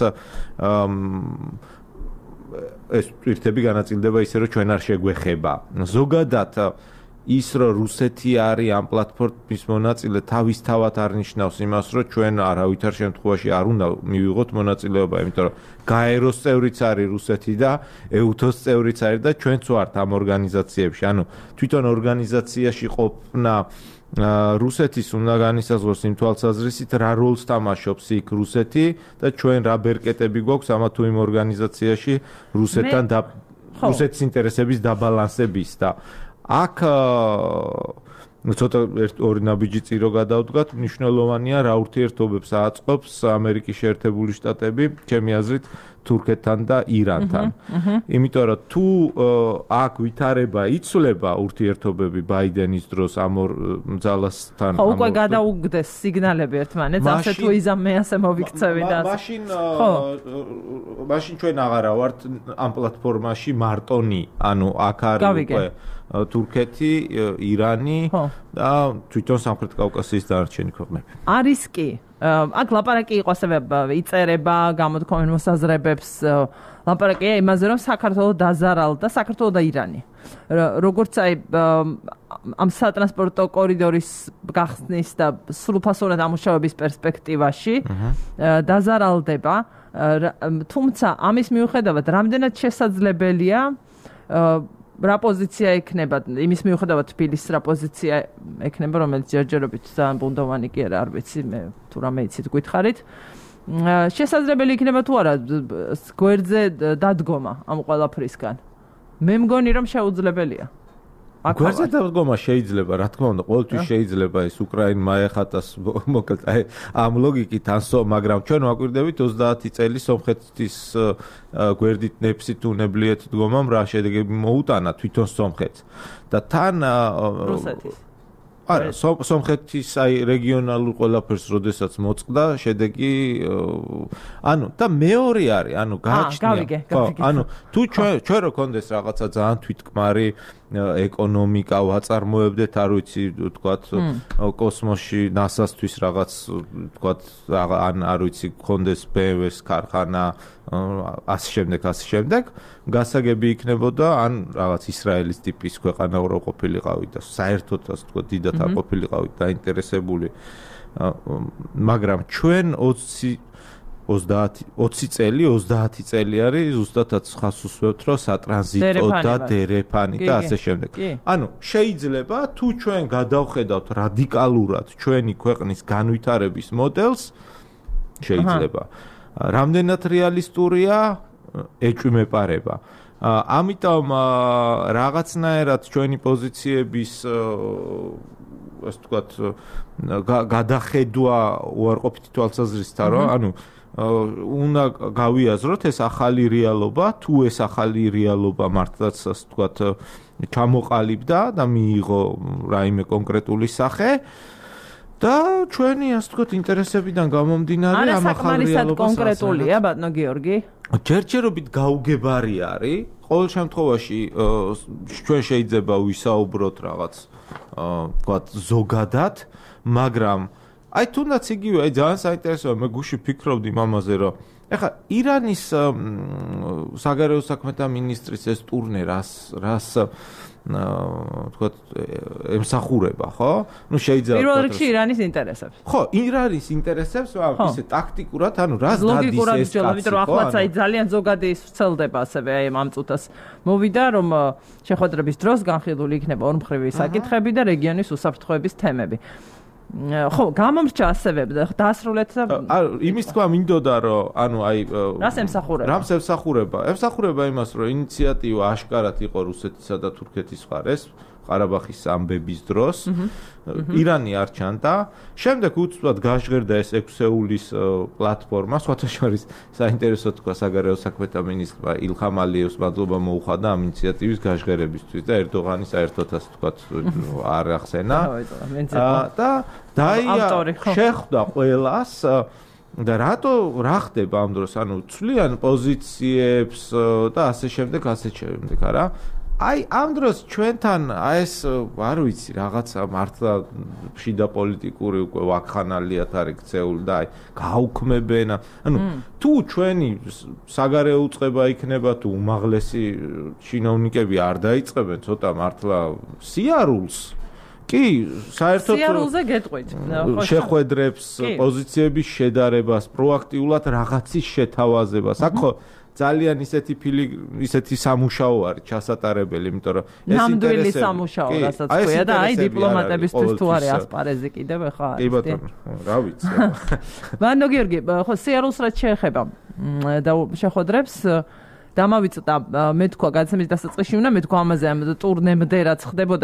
ეს ტვირთები განაწილდება ისე, რომ ჩვენ არ შეგვეხება. ზოგადად ის, რომ რუსეთი არის ამ პლატფორმის მონაწილე, თავისთავად არ ნიშნავს იმას, რომ ჩვენ არავითარ შემთხვევაში არ უნდა მივიღოთ მონაწილეობა, იმიტომ რომ გაეროს წევრიც არის რუსეთი და ეუთოს წევრიც არის და ჩვენც ვართ ამ ორგანიზაციებში. ანუ თვითონ ორგანიზაციაში ყოფნა რუსეთის უნდა განისაზღვროს იმ თვალსაზრისით, რა როლს თამაშობს იქ რუსეთი და ჩვენ რა ბერკეტები გვაქვს ამა თუ იმ ორგანიზაციაში რუსეთთან და რუსეთის ინტერესების დაბალანსების და აქ ცოტა ორი ნაბიჯი წირო გადავდგათ, მნიშვნელოვანია რა ურთიერთობებს აწყობს ამერიკის შეერთებული შტატები, ჩემი აზრით, თურქეთთან და ირანთან. იმიტომ რომ თუ აქ ვითარება იცვლება ურთიერთობები ბაიდენის დროს ამ ორ ძალასთან, ხო, უკვე გადაუგდეს სიგნალები ერთმანეთს, ასე თუ იზამე ასე მოვიქცევი და მაშინ მაშინ ჩვენ აღარა ვართ ამ პლატფორმაში მარტონი, ანუ აქ არის უკვე თურქეთი, ირანი და თვითონ სამხრეთ კავკასიის დანარჩენი ქვეყნები. არის კი. აქ ლაპარაკი იყო ასევე იწერება გამოთქმენ მოსაზრებებს, ლაპარაკია იმაზე, რომ საქართველოს დაზარალდა საქართველოს და ირანი. როგორც აი ამ სატრანსპორტო კორიდორის გახსნის და სრულფასოვნად ამუშავების პერსპექტივაში დაზარალდება, თუმცა ამის მიუხედავად რამდენად შესაძლებელია რა პოზიცია ექნება, იმის მიუხედავად თბილისის რა პოზიცია ექნება, რომელიც ჯერჯერობით ძალიან ბუნდოვანი კი არა, არ ვიცი, მე თუ რამე იცით გითხარით. შესაძლებელი იქნება თუ არა გვერდზე დადგომა ამ ყველაფრისგან. მე მგონი რომ შეუძლებელია. გვერდზე დადგომა შეიძლება, რა თქმა უნდა, ყოველთვის შეიძლება ეს უკრაინმა ეხატას მოკლედ აი ამ ლოგიკით ანსო, მაგრამ ჩვენ ვაკვირდებით ოცდაათი წელი სომხეთის გვერდით ნეფსით უნებლიეთ დგომამ რა შედეგები მოუტანა თვითონ სომხეთს და თან რუსეთის არა, სომხეთის აი რეგიონალურ ყველაფერს როდესაც მოწყდა, შედეგი ანუ და მეორე არის, ანუ გააჩნია. ხო, ანუ თუ ჩვენ ჩვენ რო კონდეს რაღაცა ძალიან თვითკმარი ეკონომიკა ვაწარმოებდეთ, არ ვიცი, თქვათ, კოსმოსში ნასასთვის რაღაც, თქვათ, ან არ ვიცი, კონდეს ბე ემ ვის ქარხანა, ასე შემდეგ, ასე შემდეგ, გასაგები იქნებოდა, ან რაღაც ისრაელის ტიპის ქვეყანა რო ყოფილიყავით და საერთოდ ასე თქვათ, დიდად არ ყოფილიყავით დაინტერესებული. მაგრამ ჩვენ ოცი ოცი წელი, ოცდაათი წელი არის, ზუსტადაც ხას უსვევთ, რომ სატრანზიტო და დერეფანი და ასე შემდეგ. ანუ შეიძლება თუ ჩვენ გადავხედავთ რადიკალურად ჩვენი ქვეყნის განვითარების მოდელს, შეიძლება. რამდენად რეალისტურია ეჭვმეპარება. ამიტომ რაღაცნაირად ჩვენი პოზიციების ასე ვთქვათ გადახედვა უარყოფითი თვალსაზრისით არა, ანუ უნდა გავიაზროთ ეს ახალი რეალობა, თუ ეს ახალი რეალობა მართლაც ასე ვთქვათ ჩამოყალიბდა და მიიღო რაიმე კონკრეტული სახე და ჩვენი ასე ვთქვათ ინტერესებიდან გამომდინარე ამ ახალ რეალობას კონკრეტულია ბატონო გიორგი? ჯერჯერობით გაუგებარი არის. ყოველ შემთხვევაში ჩვენ შეიძლება ვისაუბროთ რაღაც ვთქვათ ზოგადად, მაგრამ აი თუნდაც იგივე, აი ძალიან საინტერესოა, მე გუში ფიქრობდი მამაზე, რომ ეხლა ირანის საგარეო საქმეთა მინისტრის ეს ტურნე რას რას ვთქვათ ემსახურება, ხო? ნუ შეიძლება პირველ რიგში ირანის ინტერესებს. ხო, ირანის ინტერესებს, მაგრამ ისე ტაქტიკურად, ანუ რას დადის ეს კაცი, იმიტომ რომ ახლაც აი ძალიან ზოგადი ის ვრცელდება ასევე აი ამ წუთას მოვიდა, რომ შეხვედრების დროს განხილული იქნება ორმხრივი საკითხები და რეგიონის უსაფრთხოების თემები. ხო, გამომრჩა ასევე დაასრულეთ და იმის თქვა მინდოდა, რომ ანუ აი რას ემსახურება? რას ემსახურება? ემსახურება იმას, რომ ინიციატივა აშკარად იყო რუსეთისა და თურქეთის მხარეს, ყარაბაღის ამბების დროს. ირანი არ ჩანდა. შემდეგ უცბად გაჟღერდა ეს ექვსეულის პლატფორმა, სხვათა შორის საინტერესო თქვა საგარეო საქმეთა მინისტრმა ილჰამ ალიევს მადლობა მოუხადა ამ ინიციატივის გაჟღერებისთვის და ერდოღანი საერთოდ ასე თქვა არ ახსენა. და დაია შეხვდა ყველას და რატო რა ხდება ამ დროს, ანუ ცვლიან პოზიციებს და ასე შემდეგ, ასე შემდეგ, არა? აი ამ დროს ჩვენთან აი ეს არ ვიცი რაღაცა მართლა შიდა პოლიტიკური უკვე ვაკხანალიათ არის ქცეული და აი გაუქმებენ ანუ თუ ჩვენი საგარეო უწყება იქნება თუ უმაღლესი ჩინოვნიკები არ დაიწყებენ ცოტა მართლა სიარულს კი საერთოდ სიარულზე გეტყვით შეხვედრებს პოზიციების შედარებას პროაქტიულად რაღაცის შეთავაზებას აქ ხო ძალიან ისეთი ფილი ისეთი სამუშაო არის ჩასატარებელი, იმიტომ რომ ეს ნამდვილი სამუშაო, რასაც ქვია და აი დიპლომატებისთვის თუ არის ასპარეზი კიდევ ხა არის. კი ბატონო, რა ვიცი. ბატონო გიორგი, ხო სიარულს რაც შეეხება და შეხვედრებს დამავიწყდა მე თქვა გადაცემის დასაწყისში უნდა მე თქვა ამაზე ამ ტურნემდე რაც ხდებოდა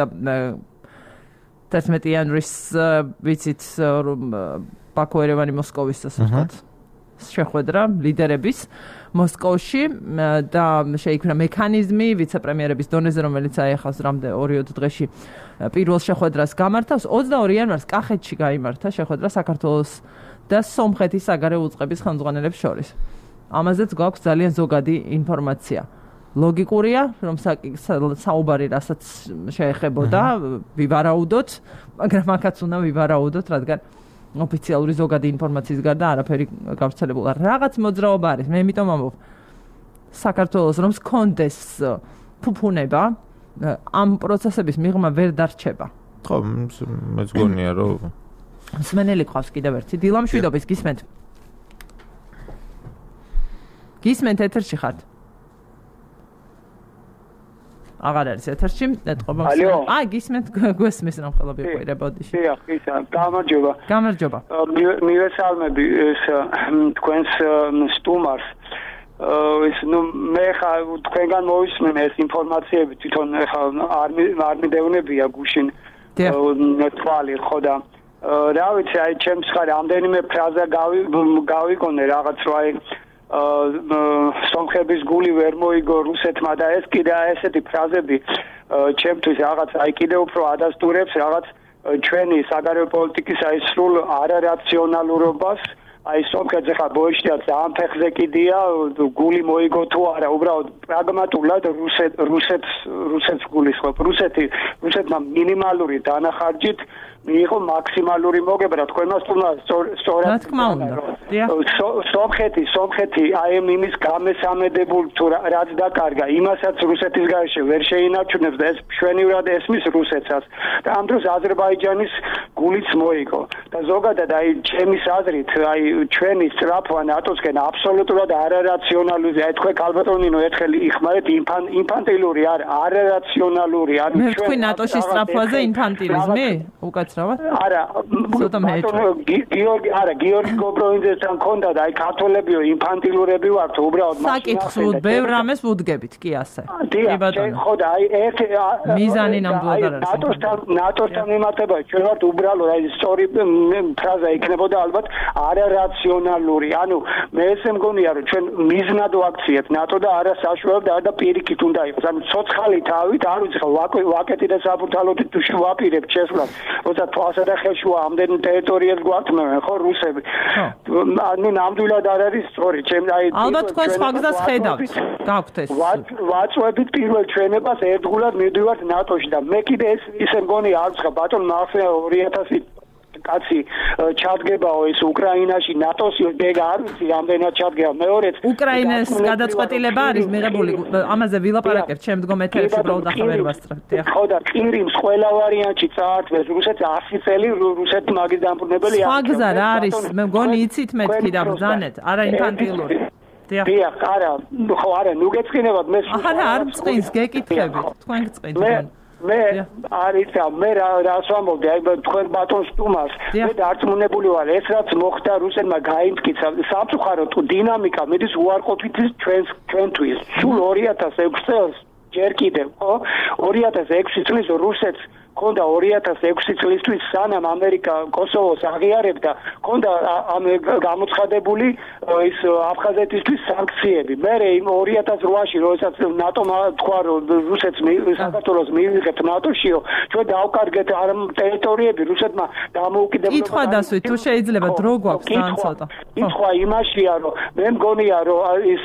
თერთმეტი იანვრის ვიცით ბაქო ერევანი მოსკოვის ასე ვთქვათ შეხვედრა ლიდერების მოსკოვში და შეიქმნა მექანიზმი ვიცე-პრემიერების დონეზე, რომელიც აეხავს რამდენ ორი-ოთხ დღეში პირველ შეხვედრას გამართავს. ოცდაორი იანვარს კახეთში გაიმართა შეხვედრა საქართველოს და სომხეთის საგარეო უწყების ხელმძღვანელებს შორის. ამაზეც გვაქვს ძალიან ზოგადი ინფორმაცია. ლოგიკურია, რომ საუბარი რასაც შეეხებოდა ვივარაუდოთ, მაგრამ აქაც უნდა ვივარაუდოთ, რადგან ოფიციალური ზოგადი ინფორმაციის გარდა არაფერი გავრცელებული არ. რაღაც მოძრაობა არის. მე იმიტომ ამბობ საქართველოს რომ სქონდეს ფუფუნება ამ პროცესების მიღმა ვერ დარჩება. ხო, მეც გონია რომ მსმენელი ყავს კიდევ ერთი. დილა მშვიდობის გისმენთ. გისმენთ ეთერში ხართ? აღარ არის ეთერში, ეთყობა. აი, გისმენთ გვესმის რომ ხელები უყურებოდი. დიახ, ისა, გამარჯობა. გამარჯობა. მივესალმები ეს თქვენს სტუმარს ის ნუ მე ხა თქვენგან მოვისმენ ეს ინფორმაციები თვითონ ხა არ არ მიდევნებია გუშინ თვალი ხო და რა ვიცი აი ჩემს ხარ ამდენიმე ფრაზა გავიკონე რაღაც რა აი სომხების გული ვერ მოიგო რუსეთმა და ეს კიდე ესეთი ფრაზები ჩემთვის რაღაც აი კიდე უფრო ადასტურებს რაღაც ჩვენი საგარეო პოლიტიკის აი სრულ არარაციონალურობას აი სომხეთზე ხა ბოიშტიაც ამ ფეხზე კიდია გული მოიგო თუ არა უბრალოდ პრაგმატულად რუსეთ რუსეთს რუსეთს გულის ხო რუსეთი რუსეთმა მინიმალური დანახარჯით მიიღო მაქსიმალური მოგება თქვენმა სწორად რა თქმა უნდა სომხეთი სომხეთი აი იმის გამესამედებულ თუ რაც დაკარგა იმასაც რუსეთის გარეშე ვერ შეინარჩუნებს და ეს მშვენივრად ესმის რუსეთსაც და ამ დროს აზერბაიჯანის გულიც მოიგო და ზოგადად აი ჩემის აზრით აი ჩვენი სწრაფვა ნატოსკენ აბსოლუტურად არარაციონალური აი თქვენ ქალბატონინო ერთხელ იხმარეთ ინფანტილური არ არარაციონალური არ მე თქვი ნატოში სწრაფვაზე ინფანტილიზმი უკაცრავად არა გიორგი არა გიორგი გობროინძესთან ქონდა და აი ქართველებიო ინფანტილურები ვართ უბრალოდ საკითხს ბევრ რამეს ვუდგებით კი ასე კი ბატონო ხო და აი ერთ მიზანი ნამდვილად არ არის ნატოსთან ნატოსთან მიმართება ჩვენ ვართ უბრალოდ აი სწორი ფრაზა იქნებოდა ალბათ არარაციონალური ანუ მე ესე მგონია რომ ჩვენ მიზნად ვაქციეთ ნატო და არა საშუალებ და არა პირიქით უნდა იყოს ანუ ცოცხალი თავით არ ვიცი ხო ვაკეტი და საბურთალოთი თუ შევაპირებთ შესვლას როცა თვალსა და ხელშუა ამდენ ტერიტორიას გვართმევენ ხო რუსები ანუ ნამდვილად არ არის სწორი ჩემ აი ალბათ თქვენ სხვა გზას ხედავთ გაქვთ ეს ვაწვევით პირველ ჩვენებას ერთგულად მივდივართ ნატოში და მე კიდე ეს ისე მგონია არ ვცხა ბატონ მახსოვს ორი ათასი კაცი ჩადგებაო ეს უკრაინაში ნატოსი დეგა არ ვიცი რამდენად ჩადგება მეორეც უკრაინას გადაწყვეტილება არის მიღებული ამაზე ვილაპარაკებთ შემდგომ ეთერებში უბრალოდ ახლა ვერ ვასწრებთ ხო და ყირიმს ყველა ვარიანტში წაართვეს რუსეთს ასი წელი რუსეთი მაგის დამფუძნებელი სხვა გზა რა არის მე მგონი იცით მეთქი და ბრძანეთ არა ინფანტილური დიახ არა ხო არა ნუ გეწყინებათ მე არა არ წყინს გეკითხები თქვენ გწყინთ მე არის მე რას ვამბობდი აი თქვენ ბატონს სტუმარს მე დარწმუნებული ვარ ეს რაც მოხდა რუსეთმა გაიმტკიცა სამწუხაროდ დინამიკა მედის უარყოფითი ჩვენს ჩვენთვის სულ ორი ათას ექვსი წელს ჯერ კიდევ ხო ორი ათას ექვსი წლის რუსეთს ქონდა ორი ათას ექვსი წლისთვის სანამ ამერიკა კოსოვოს აღიარებდა ქონდა ამ გამოცხადებული ის აფხაზეთისთვის სანქციები მე ორი ათას რვაში როდესაც ნატომ თქვა რომ რუსეთს საქართველოს მიიღეთ ნატოშიო ჩვენ დავკარგეთ არ ტერიტორიები რუსეთმა დამოუკიდებლობა კითხვა დასვით თუ შეიძლება დრო გვაქვს ძალიან ცოტა კითხვა იმაშია რომ მე მგონია რომ ის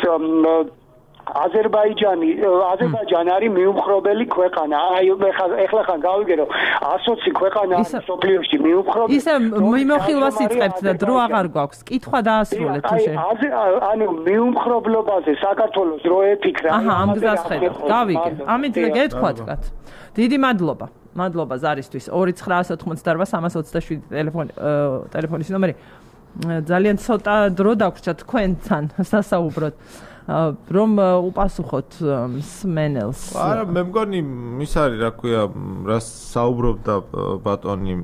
აზერბაიჯანი აზერბაიჯანი არის მიუმხრობელი ქვეყანა. აი ეხლა ხან გავიგე რომ ასოცი ქვეყანა სოფლიოში მიუმხრობელი. ისე მიმოხილვას იწყებთ და დრო აღარ გვაქვს. კითხვა დაასრულეთ თუ შეიძლება. ანუ მიუმხრობლობაზე საქართველოს რო ეთიქრა. აჰა, ამ გზას ხედავ. გავიგე. ამით გეთქვათ კაც. დიდი მადლობა. მადლობა ზარისთვის. ორი ცხრა ათოთხმოცდაოთხ სამას ოცდაშვიდი ტელეფონი ტელეფონის ნომერი. ძალიან ცოტა დრო დაგვრჩა თქვენთან სასაუბროდ. რომ უპასუხოთ სმენელს. არა, მე მგონი ის არის, რა ქვია, რა საუბრობდა ბატონი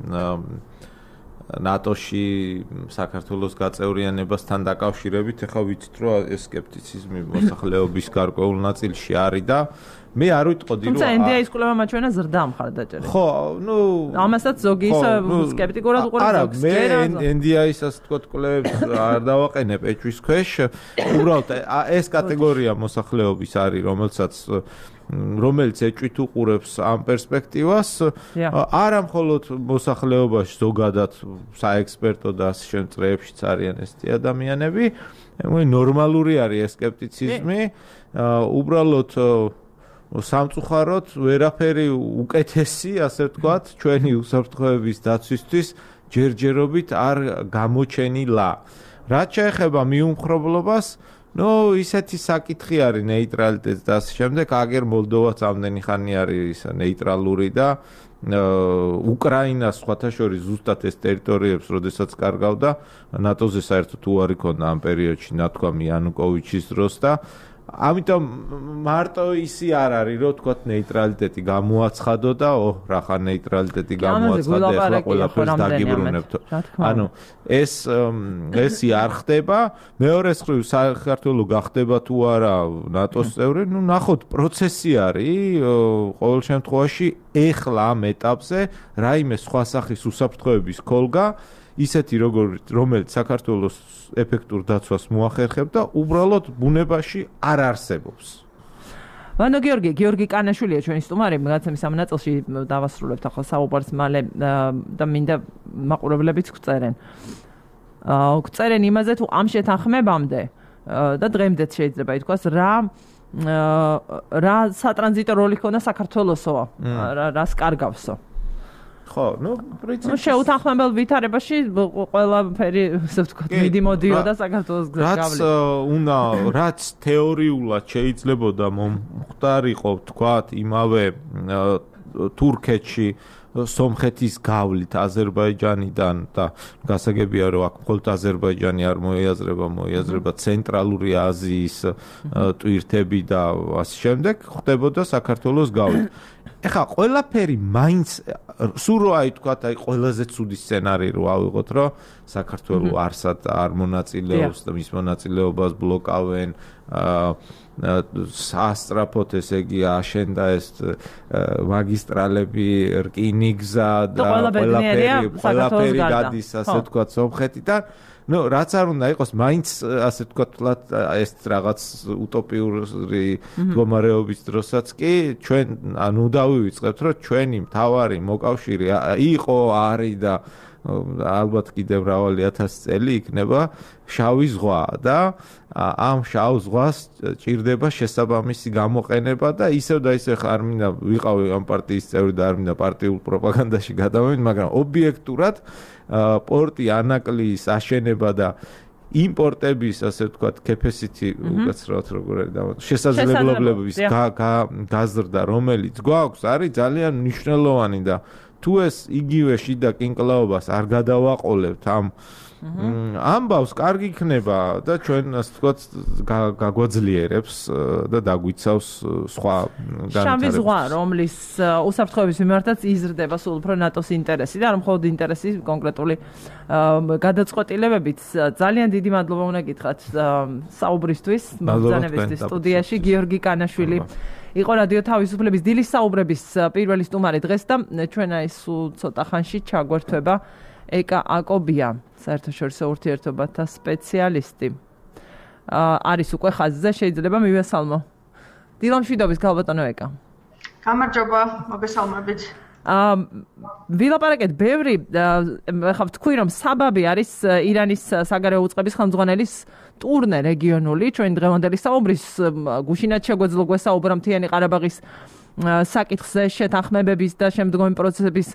ნატოში საქართველოს გაწევრიანებასთან დაკავშირებით, ეხლა ვიცით, რომ ეს სკეპტიციზმი მოსახლეობის გარკვეულ ნაწილში არის და მე არ ვიტყოდი რომ თუმცა ენდიაის კვლევა მაჩვენა ზრდა მხარდაჭერით. ხო, ნუ ამასაც ზოგი ის სკეპტიკურად უყურებს ზოგს. არა, მე ენდიაის ასე თქვა კვლევებს არ დავაყენებ ეჭვის ქვეშ. უბრალოდ ეს კატეგორია მოსახლეობის არის, რომელსაც რომელიც ეჭვით უყურებს ამ პერსპექტივას, არა მხოლოდ მოსახლეობაში ზოგადად საექსპერტო და შემწრეებშიც არიან ესეთი ადამიანები, მე ნორმალური არის ეს სკეპტიციზმი, უბრალოდ სამწუხაროდ ვერაფერი უკეთესი, ასე ვთქვათ, ჩვენი უსაფრთხოების დაცვისთვის ჯერჯერობით არ გამოჩენილა. რაც შეეხება მიუმხრობლობას, ნუ ისეთი საკითხი არის ნეიტრალიტეტს და ასე შემდეგ, აგერ მოლდოვაც ამდენი ხანი არის ნეიტრალური და უკრაინას სხვათა შორის ზუსტად ეს ტერიტორიებს, როდესაც კარგავდა, ნატოზე საერთოდ უარი ქონდა ამ პერიოდში, ნათქვამი იანუკოვიჩის დროს და ამიტომ მარტო ისი არ არის, რომ თქვათ ნეიტრალიტეტი გამოაცხადო და ო, რახა ნეიტრალიტეტი გამოაცხადე, ახლა ყველაფერს დაგიბრუნებთ. ანუ ეს ესი არ ხდება. მეორეს მხრივ საქართველო გახდება თუ არა ნატოს წევრი, ნუ ნახოთ, პროცესი არის, ყოველ შემთხვევაში ეხლა ამ ეტაპზე რაიმე სხვა სახის უსაფრთხოების ქოლგა ისეთი რომელიც საქართველოს ეფექტურ დაცვას მოახერხებდა და უბრალოდ ბუნებაში არ არსებობს. ვანო გიორგი, გიორგი კანაშვილია ჩვენი სტუმარი, გადაცემის ამ ნაწილში დავასრულებთ ახლა საუბარს მალე და მინდა მაყურებლებიც გწერენ. აა გწერენ იმაზე თუ ამ შეთანხმებამდე და დღემდეც შეიძლება ითქვას რა რა სატრანზიტო როლი ქონდა საქართველოსო, რას კარგავსო. ხო, ნუ პრინციპი შეუთანხმებელ ვითარებაში ყველაფერი, ასე ვთქვათ, მიდიმოდიოდა საქართველოს გავლით. რაც უნდა, რაც თეორიულად შეიძლებოდა მომხდარიყო, ვთქვათ, იმავე თურქეთში სომხეთის გავლით აზერბაიჯანიდან და გასაგებია რომ აქ მხოლოდ აზერბაიჯანი არ მოიაზრება, მოიაზრება ცენტრალური აზიის ტვირთები და ასე შემდეგ, ხდებოდა საქართველოს გავლით. ეხლა ყველაფერი მაინც სულ რო აი თქვათ, აი ყველაზე ცუდი სცენარი რო ავიღოთ, რომ საქართველოს არსად არ მონაწილეობს და მის მონაწილეობას ბლოკავენ, სასტრაფოთ, ესე იგი აშენდა ეს მაგისტრალები, რკინიგზა და ყველაფერი ყველაფერი გადის, ასე ვთქვათ, სომხეთიდან. ნუ რაც არ უნდა იყოს, მაინც ასე ვთქვათ, ეს რაღაც უტოპიური მდგომარეობის დროსაც კი ჩვენ ანუ დავივიწყებთ, რომ ჩვენი მთავარი მოკავშირე იყო, არის და ალბათ კიდევ მრავალი ათასი წელი იქნება შავი ზღვა და ამ შავ ზღვას ჭირდება შესაბამისი გამოყენება და ისევ და ისევ არ მინდა ვიყავი ამ პარტიის წევრი და არ მინდა პარტიულ პროპაგანდაში გადავიდე, მაგრამ ობიექტურად პორტი ანაკლიის აშენება და იმპორტების, ასე ვთქვათ, capacity უკაცრავად როგორ არის და შესაძლებლობების გაზრდა, რომელიც გვაქვს, არის ძალიან მნიშვნელოვანი და თუ ეს იგივე შიდა კინკლაობას არ გადავაყოლებთ ამ ამბავს, კარგი იქნება და ჩვენ ასე ვთქვათ გაგვაძლიერებს და დაგვიცავს სხვა განვითარებას. შავი ზღვა, რომლის უსაფრთხოების მიმართაც იზრდება სულ უფრო ნატოს ინტერესი და არ მხოლოდ ინტერესი, კონკრეტული გადაწყვეტილებებით. ძალიან დიდი მადლობა უნდა გითხრათ საუბრისთვის, მოგზაურობისთვის სტუდიაში გიორგი კანაშვილი. იყო რადიო თავისუფლების დილის საუბრების პირველი სტუმარი დღეს და ჩვენ აი სულ ცოტა ხანში ჩაგვერთვება ეკა აკობია, საერთაშორისო ურთიერთობათა სპეციალისტი. არის უკვე ხაზზე, შეიძლება მივესალმო. დილამშვიდობის ქალბატონო ეკა. გამარჯობა, მოგესალმებით. აა ვილაპარაკეთ ბევრი, ახლა ვთქვი რომ საბაბი არის ირანის საგარეო უწყების ხელმძღვანელის ტურნე რეგიონული, ჩვენ დღევანდელი საუბრის გუშინაც შეგვეძლო გვესაუბრა მთიანი ყარაბაღის საკითხზე, შეთანხმებების და შემდგომი პროცესების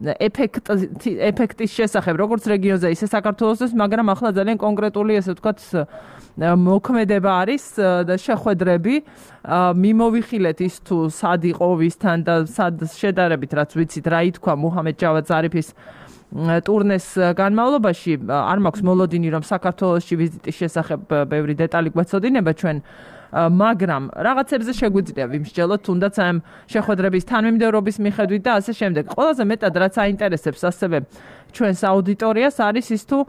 ეფექტის შესახებ, როგორც რეგიონზე, ისე საქართველოსთვის, მაგრამ ახლა ძალიან კონკრეტული, ესე ვთქვათ, მოქმედება არის და შეხვედრები. მიმოვიხილეთ ის თუ სად იყო ვისთან და სად შედარებით, რაც ვიცით, რა ითქვა მუჰამედ ჯავად ზარიფის ტურნეს განმავლობაში. არ მაქვს მოლოდინი, რომ საქართველოში ვიზიტის შესახებ ბევრი დეტალი გვეცოდინება ჩვენ, მაგრამ რაღაცებზე შეგვიძლია ვიმსჯელოთ, თუნდაც ამ შეხვედრების თანმიმდევრობის მიხედვით და ასე შემდეგ. ყველაზე მეტად რაც აინტერესებს ასევე ჩვენს აუდიტორიას არის ის თუ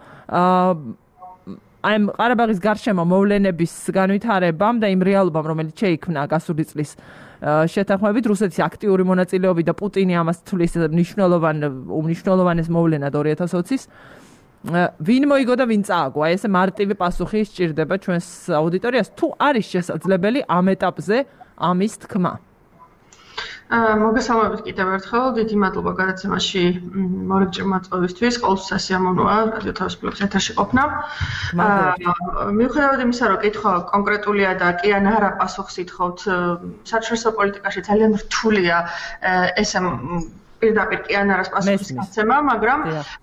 ამ ყარაბაღის გარშემო მოვლენების განვითარებამ და იმ რეალობამ, რომელიც შეიქმნა გასული წლის შეთანხმებით, რუსეთის აქტიური მონაწილეობით და პუტინი ამას თვლის მნიშვნელოვან უმნიშვნელოვანეს მოვლენად ორი ათას ოცის. ვინ მოიგო და ვინ წააგო? აი ესე მარტივი პასუხი სჭირდება ჩვენს აუდიტორიას, თუ არის შესაძლებელი ამ ეტაპზე ამის თქმა. მოგესალმებით კიდევ ერთხელ, დიდი მადლობა გადაცემაში მორიგჭირ მოწვევისთვის, ყოველთვის სასიამოვნოა რადიო თავისუფლების ეთერში ყოფნა. მიუხედავად იმისა, რომ კითხვა კონკრეტულია და კი ან არა პასუხს ითხოვთ, საერთაშორისო პოლიტიკაში ძალიან რთულია ესე პირდაპირ კი ან არას პასუხის გაცემა, მაგრამ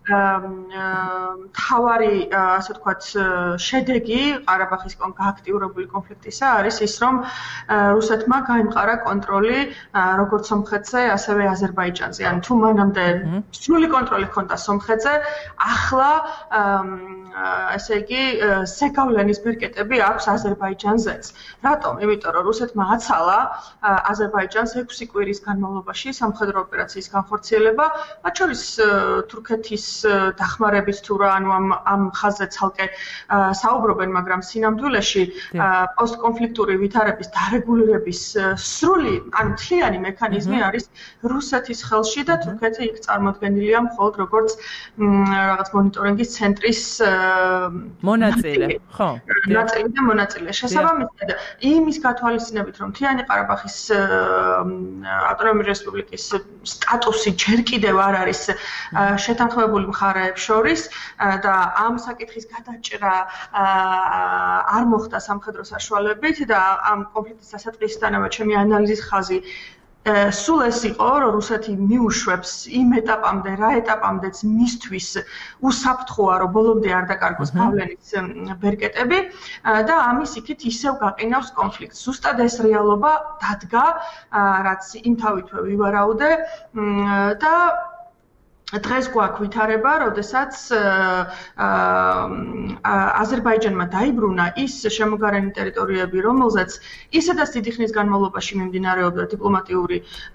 მთავარი, ასე ვთქვათ, შედეგი ყარაბაღის გააქტიურებული კონფლიქტისა არის ის, რომ რუსეთმა გაიმყარა კონტროლი როგორც სომხეთზე, ასევე აზერბაიჯანზე. ან თუ მანამდე სრული კონტროლი ჰქონდა სომხეთზე, ახლა ესე იგი ზეგავლენის ბერკეტები აქვს აზერბაიჯანზეც. რატომ? იმიტომ რომ რუსეთმა აცალა აზერბაიჯანს ექვსი კვირის განმავლობაში სამხედრო ოპერაციის განხორციელება, მათ შორის თურქეთის დახმარებით თუ რა, ანუ ამ ამ ხაზზე ცალკე საუბრობენ, მაგრამ სინამდვილეში პოსტკონფლიქტური ვითარების დარეგულირების სრული, ანუ მთლიანი მექანიზმი არის რუსეთის ხელში და თურქეთი იქ წარმოდგენილია მხოლოდ როგორც რაღაც მონიტორინგის ცენტრის მონაწილე, ხო? ნაწილი და მონაწილე. შესაბამისად, იმის გათვალისწინებით, რომ მთიანი ყარაბაღის ავტონომიური რესპუბლიკის სტატუსი ჯერ კიდევ არ არის შეთანხმებული მხარეებს შორის და ამ საკითხის გადაჭრა არ მოხდა სამხედრო საშუალებით და ამ კონფლიქტის დასაწყისიდანავე ჩემი ანალიზის ხაზი სულ ეს იყო, რომ რუსეთი მიუშვებს იმ ეტაპამდე, რა ეტაპამდეც მისთვის უსაფრთხოა, რომ ბოლომდე არ დაკარგოს გავლენის ბერკეტები და ამის იქით ისევ გაყინავს კონფლიქტს. ზუსტად ეს რეალობა დადგა, რაც იმთავითვე ვივარაუდე და დღეს გვაქვს ვითარება, როდესაც აზერბაიჯანმა დაიბრუნა ის შემოგარენი ტერიტორიები, რომელზეც ისედაც დიდი ხნის განმავლობაში მიმდინარეობდა დიპლომატიური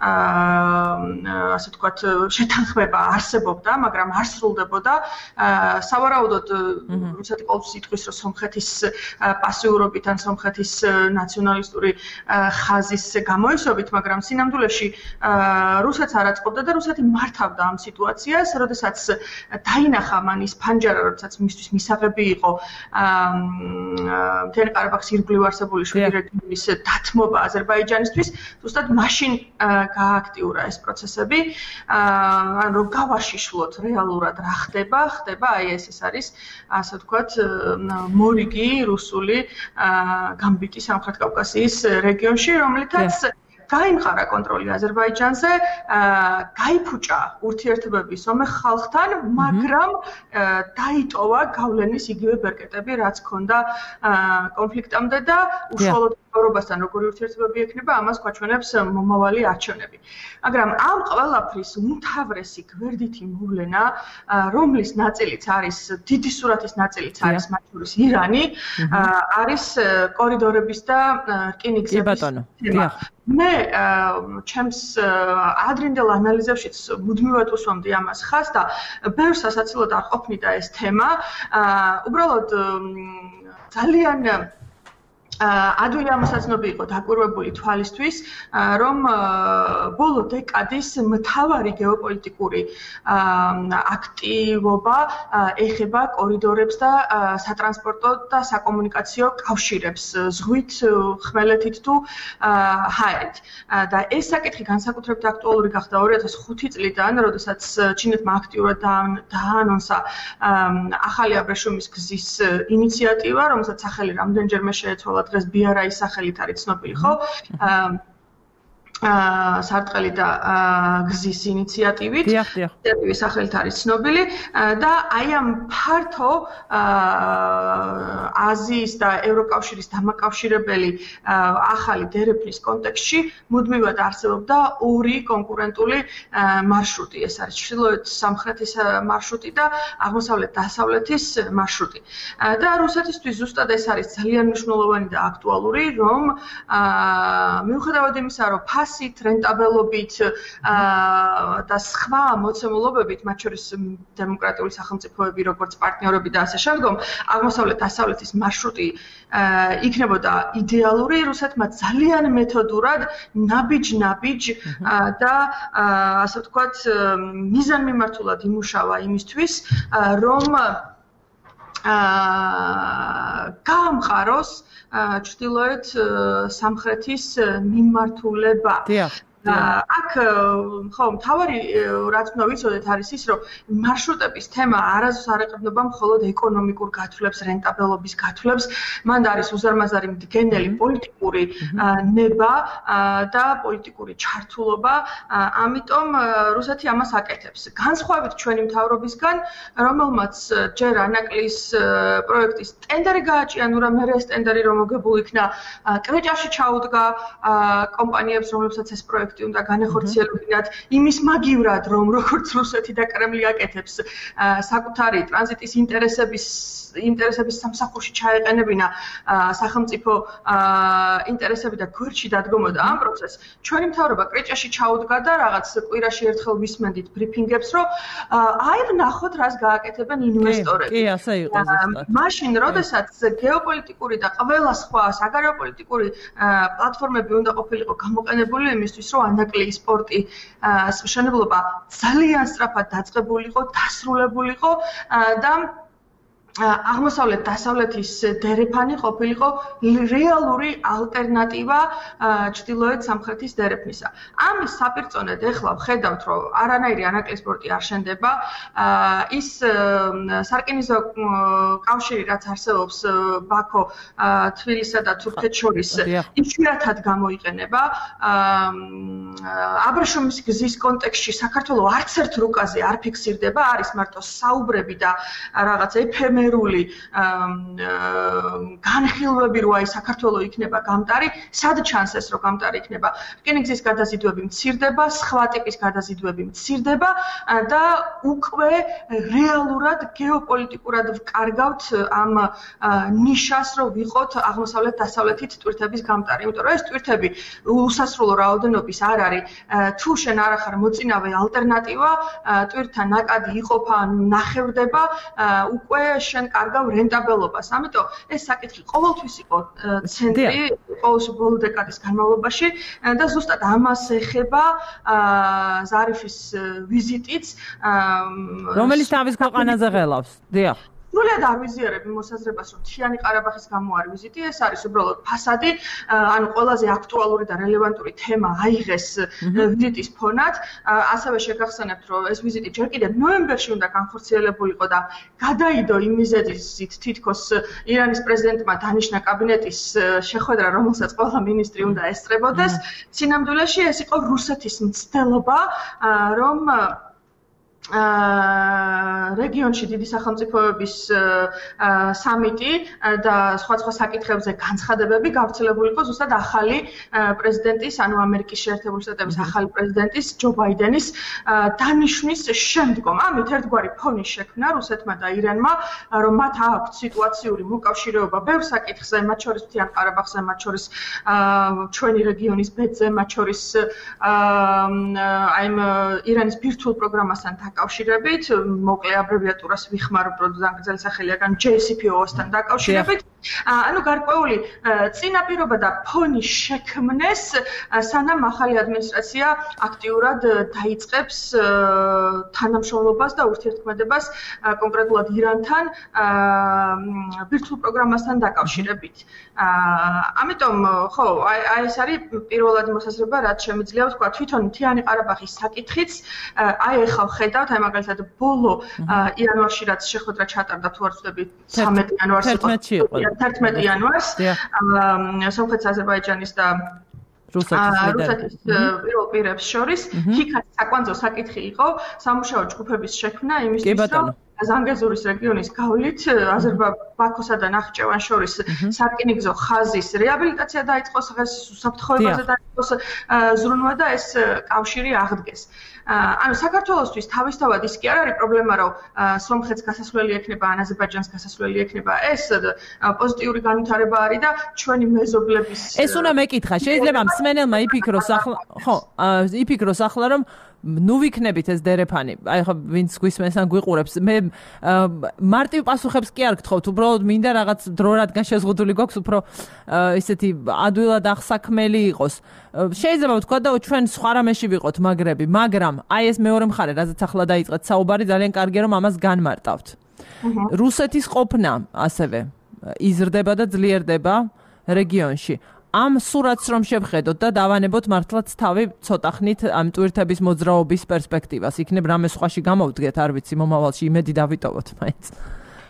ასე ვთქვათ შეთანხმება არსებობდა, მაგრამ არ სრულდებოდა. სავარაუდოდ რუსეთი ყოველთვის იტყვის, რომ სომხეთის პასიურობით ან სომხეთის ნაციონალისტური ხაზის გამოისობით, მაგრამ სინამდვილეში რუსეთს არ აწყობდა და რუსეთი მართავდა ამ სიტუაციას. როდესაც დაინახა მან ის ფანჯარა, როდესაც მისთვის მისაღები იყო მთიანი ყარაბაღის ირგვლივ არსებული შვიდი რეგიონის დათმობა აზერბაიჯანისთვის, ზუსტად მაშინ გააქტიურა ეს პროცესები, რომ გავაშიშვლოთ რეალურად რა ხდება, ხდება აი ეს ეს არის, ასე ვთქვათ, მორიგი რუსული გამბიტი სამხრეთ კავკასიის რეგიონში, რომლითაც გაიმყარა კონტროლი აზერბაიჯანზე, გაიფუჭა ურთიერთობები სომეხ ხალხთან, მაგრამ დაიტოვა გავლენის იგივე ბერკეტები, რაც ჰქონდა კონფლიქტამდე და უშუალოდ ევროპასთან როგორი ურთიერთობები ექნება, ამას გვაჩვენებს მომავალი არჩევნები. მაგრამ ამ ყველაფრის უმთავრესი გვერდითი მოვლენა, რომლის ნაწილიც არის, დიდი სურათის ნაწილიც არის მათ შორის ირანი, არის კორიდორების და რკინიგზების თემა. მე ჩემს ადრინდელ ანალიზებშიც მუდმივად უსვამდი ამას ხაზს და ბევრ სასაცილოდ არ ყოფნიდა ეს თემა. უბრალოდ ძალიან ადვილი ამოსაცნობი იყო დაკვირვებული თვალისთვის, რომ ბოლო დეკადის მთავარი გეოპოლიტიკური აქტივობა ეხება კორიდორებს და სატრანსპორტო და საკომუნიკაციო კავშირებს ზღვით, ხმელეთით თუ ჰაერით. და ეს საკითხი განსაკუთრებით აქტუალური გახდა ორი ათას ხუთი წლიდან, როდესაც ჩინეთმა აქტიურად დააანონსა ახალი აბრეშუმის გზის ინიციატივა, რომელსაც სახელი რამდენჯერმე შეეცვალა დღეს ბიარაის სახელით არის ცნობილი, ხო? სარტყელი და გზის ინიციატივით, ინიციატივის სახელით არის ცნობილი და აი ამ ფართო აზიის და ევროკავშირის დამაკავშირებელი ახალი დერეფნის კონტექსტში მუდმივად არსებობდა ორი კონკურენტული მარშრუტი. ეს არის ჩრდილოეთ სამხრეთის მარშრუტი და აღმოსავლეთ დასავლეთის მარშრუტი. და რუსეთისთვის ზუსტად ეს არის ძალიან მნიშვნელოვანი და აქტუალური, რომ მიუხედავად იმისა, რომ ფასით, რენტაბელობით და სხვა მოცემულობებით, მათ შორის დემოკრატიული სახელმწიფოები, როგორც პარტნიორები და ასე შემდგომ, აღმოსავლეთ-დასავლეთის მარშრუტი იქნებოდა იდეალური, რუსეთმა ძალიან მეთოდურად, ნაბიჯ-ნაბიჯ და ასე ვთქვათ, მიზანმიმართულად იმუშავა იმისთვის, რომ გაამყაროს ჩრდილოეთ სამხრეთის მიმართულება. აქ ხო, მთავარი რაც უნდა ვიცოდეთ არის ის, რომ მარშრუტების თემა არასდროს არ ეყრდნობა მხოლოდ ეკონომიკურ გათვლებს, რენტაბელობის გათვლებს, მან არის უზარმაზარი მდგენელი პოლიტიკური ნება და პოლიტიკური ჩართულობა, ამიტომ რუსეთი ამას აკეთებს. განსხვავებით ჩვენი მთავრობისგან, რომელმაც ჯერ ანაკლის პროექტის ტენდერი გააჭია, ნუ რა მერე ეს ტენდერი რომ მოგებულ იქნა, კვეჭაში ჩაუდგა კომპანიებს, რომლებსაც ეს პროექტი პროექტი უნდა განეხორციელებინათ იმის მაგივრად, რომ როგორც რუსეთი და კრემლი აკეთებს საკუთარი ტრანზიტის ინტერესების ინტერესების სამსახურში ჩაეყენებინა სახელმწიფო ინტერესები და გვერდში დადგომოდა ამ პროცესს. ჩვენი მთავრობა კრეჭაში ჩაუდგა და რაღაც კვირაში ერთხელ ვისმენდით ბრიფინგებს, რომ აი ვნახოთ, რას გააკეთებენ ინვესტორები. კი, ასე იყო ზუსტად. მაშინ, როდესაც გეოპოლიტიკური და ყველა სხვა საგარეოპოლიტიკური პლატფორმები უნდა ყოფილიყო გამოყენებული იმისთვის, რომ ანაკლიის პორტი მშენებლობა ძალიან სწრაფად დაწყებულიყო, დასრულებულიყო და აღმოსავლეთ დასავლეთის დერეფანი ყოფილიყო რეალური ალტერნატივა ჩრდილოეთ სამხრეთის დერეფნისა. ამის საპირწონედ ეხლა ვხედავთ, რომ არანაირი ანაკლის პორტი არ შენდება. ის სარკინიგზო კავშირი, რაც არსებობს ბაქო, თბილისსა და თურქეთს შორის, იშვიათად გამოიყენება. აბრეშუმის გზის კონტექსტში საქართველოს არც ერთ რუკაზე არ ფიქსირდება, არის მარტო საუბრები და რაღაც ეფემერული განხილვები, რომ აი საქართველოს იქნება გამტარი, სად ჩანს ეს, რომ გამტარი იქნება? რკინიგზის გადაზიდვები მცირდება, სხვა ტიპის გადაზიდვები მცირდება და უკვე რეალურად გეოპოლიტიკურად ვკარგავთ ამ ნიშას, რომ ვიყოთ აღმოსავლეთ დასავლეთით ტვირთების გამტარი. იმიტომ რომ ეს ტვირთები უსასრულო რაოდენობის არ არის. თუ შენ არ ახარ მოწინავე ალტერნატივა, ტვირთა ნაკადი იყოფა, ნახევდება, უკვე შენ კარგავ რენტაბელობას. ამიტომ ეს საკითხი ყოველთვის იყო ცენტრი ყოველში ბოლო დეკადის განმავლობაში და ზუსტად ამას ეხება ზარიფის ვიზიტიც, რომელიც თავის ქვეყანაზე ღელავს. დიახ. სრულად არ ვიზიარებ მოსაზრებას, რომ მთიანი ყარაბაღის გამო არ ვიზიტი, ეს არის უბრალოდ ფასადი, ანუ ყველაზე აქტუალური და რელევანტური თემა აიღეს ვიზიტის ფონად. ასევე შეგახსენებთ, რომ ეს ვიზიტი ჯერ კიდევ ნოემბერში უნდა განხორციელებულიყო და გადაიდო იმ მიზეზით, თითქოს ირანის პრეზიდენტმა დანიშნა კაბინეტის შეხვედრა, რომელსაც ყველა მინისტრი უნდა ესწრებოდეს. სინამდვილეში ეს იყო რუსეთის მცდელობა, რომ რეგიონში დიდი სახელმწიფოების სამიტი და სხვა სხვა საკითხებზე განცხადებები გავრცელებულიყო ზუსტად ახალი პრეზიდენტის, ანუ ამერიკის შეერთებული შტატების ახალი პრეზიდენტის ჯო ბაიდენის დანიშვნის შემდგომ. ამით ერთგვარი ფონი შექმნა რუსეთმა და ირანმა, რომ მათ აქვთ სიტუაციური მოკავშირეობა ბევრ საკითხზე, მათ შორის მთიან ყარაბაღზე, მათ შორის ჩვენი რეგიონის ბედზე, მათ შორის აი ირანის ბირთვულ პროგრამასთან დაკავშირებით, მოკლე აბრევიატურას ვიხმარობ, რომ ზანგრძელი სახელია გან ჯეი სი პი ო-სთან დაკავშირებით. ანუ გარკვეული წინაპირობა და ფონი შექმნეს, სანამ ახალი ადმინისტრაცია აქტიურად დაიწყებს თანამშრომლობას და ურთიერთქმედებას კონკრეტულად ირანთან ბირთვულ პროგრამასთან დაკავშირებით. ამიტომ, ხო, აი ეს არის პირველადი მოსაზრება, რაც შემიძლია ვთქვა, თვითონ მთიანი ყარაბაღის საკითხიც, აი ახლა ვხედავთ, აი მაგალითად ბოლო იანვარში რაც შეხვედრა ჩატარდა, თუ არ ვცდები, ცამეტი იანვარს იყო. თერთმეტი იანვარს სომხეთის, აზერბაიჯანის და რუსეთის პირველ პირებს შორის ჰიქაც საკვანძო საკითხი იყო სამუშაო ჯგუფების შექმნა იმისთვის, რომ ზანგეზურის რეგიონის გავლით ბაქოსა და ნახიჩევანს შორის სარკინიგზო ხაზის რეაბილიტაცია დაიწყოს, უსაფრთხოებაზე დაიწყოს ზრუნვა და ეს კავშირი აღდგეს. ანუ საქართველოსთვის თავისთავად ის კი არ არის პრობლემა, რომ სომხეთს გასასვლელი ექნება, ან აზერბაიჯანს გასასვლელი ექნება. ეს პოზიტიური განვითარება არის და ჩვენი მეზობლების ეს უნდა მეკითხა. შეიძლება მსმენელმა იფიქროს ახლა, ხო, იფიქროს ახლა, რომ ნუ ვიქნებით ეს დერეფანი. აი ხო ვინც გვისმენს ან გვიყურებს, მე მარტივ პასუხებს კი არ გთხოვთ, უბრალოდ მინდა რაღაც დრო რადგან შეზღუდული გვაქვს, უფრო ისეთი ადვილად აღსაქმელი იყოს. შეიძლება ვთქვა და ჩვენ სხვა რამეში ვიყოთ მაგრები, მაგრამ აი ეს მეორე მხარე, რაზეც ახლა დაიწყეთ საუბარი, ძალიან კარგია რომ ამას განმარტავთ. რუსეთის ყოფნა ასევე იზრდება და ძლიერდება რეგიონში. ამ სურათს რომ შევხედოთ და დავანებოთ მართლაც თავი ცოტა ხნით ამ ტვირთების მოძრაობის პერსპექტივას. იქნებ რამე სხვაში გამოვდგეთ, არ ვიცი, მომავალში იმედი დავიტოვოთ მაინც.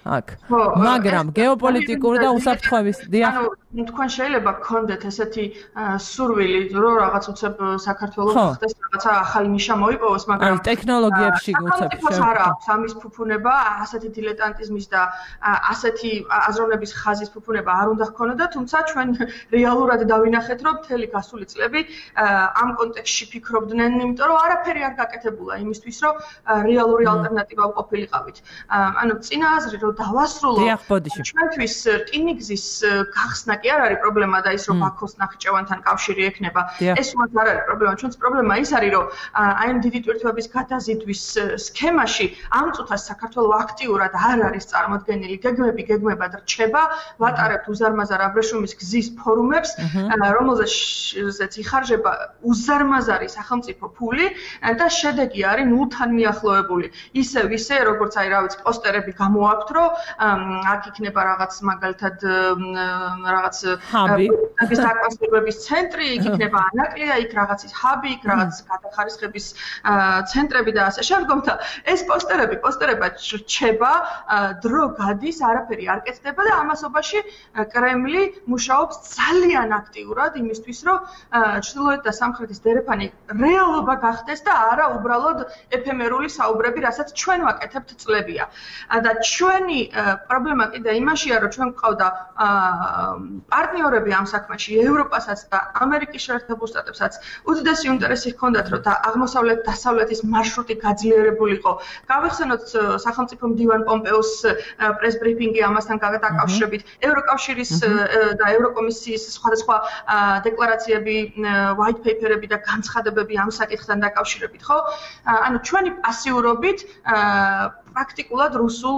აქ. მაგრამ გეოპოლიტიკური და უსაფრთხოების დიახ. ანუ თქვენ შეიძლება გქონდეთ ესეთი სურვილი, რომ რაღაც უცებ საქართველოს ხდეს რაღაცა ახალი ნიშა მოიპოვოს, მაგრამ ტექნოლოგიებში უცებ არა აქვს ამის ფუფუნება, ასეთი დილეტანტიზმის და ასეთი აზროვნების ხაზის ფუფუნება არ უნდა ჰქონოდა, თუმცა ჩვენ რეალურად დავინახეთ, რომ მთელი გასული წლები ამ კონტექსტში ფიქრობდნენ, იმიტომ რომ არაფერი არ გაკეთებულა იმისთვის, რომ რეალური ალტერნატივა ყოფილიყავით. ანუ წინა აზრი რომ დავასრულო ჩვენთვის რკინიგზის გახსნა კი არ არის პრობლემა და ის რომ ბაქოს ნახიჩევანთან კავშირი ექნება. ეს უბრალოდ არ არის პრობლემა. ჩვენს პრობლემა ის არის რომ აი ამ დიდი ტვირთების გადაზიდვის სქემაში ამ წუთას საქართველოს აქტიურად არ არის წარმოდგენილი. გეგმები გეგმებად რჩება, ვატარებთ უზარმაზარ აბრეშუმის გზის ფორუმებს, რომელზეც იხარჯება უზარმაზარი სახელმწიფო ფული და შედეგი არის ნულთან მიახლოებული. ისევ ისე როგორც აი რა ვიცი პოსტერები გამოაქვთ, რომ აქ იქნება რაღაც მაგალითად რაღაც ის აკონსერვების ცენტრი, იქ იქნება ანაკლია, იქ რაღაც ის ჰაბი, იქ რაღაც გადახარისხების ცენტრები და ასე შემდგომ და ეს პოსტერები, პოსტერებად რჩება, დრო გადის, არაფერი არ კეთდება და ამასობაში კრემლი მუშაობს ძალიან აქტიურად იმისთვის, რომ ჩრდილოეთ და სამხრეთის დერეფანი რეალობა გახდეს და არა უბრალოდ ეფემერული საუბრები, რასაც ჩვენ ვაკეთებთ წლებია. და ჩვენი პრობლემა კიდე იმაშია, რომ ჩვენ გვყავდა პარტნიორები ამ საქმეში, ევროპასაც და ამერიკის შეერთებულ შტატებსაც უდიდესი ინტერესი ჰქონდათ, რომ აღმოსავლეთ დასავლეთის მარშრუტი გაძლიერებულიყო. გავიხსენოთ სახელმწიფო მდივან პომპეოს პრეს ბრიფინგი ამასთან დაკავშირებით, ევროკავშირის და ევროკომისიის სხვადასხვა დეკლარაციები, white paper-ები და განცხადებები ამ საკითხთან დაკავშირებით, ხო? ანუ ჩვენი პასიურობით პრაქტიკულად რუსულ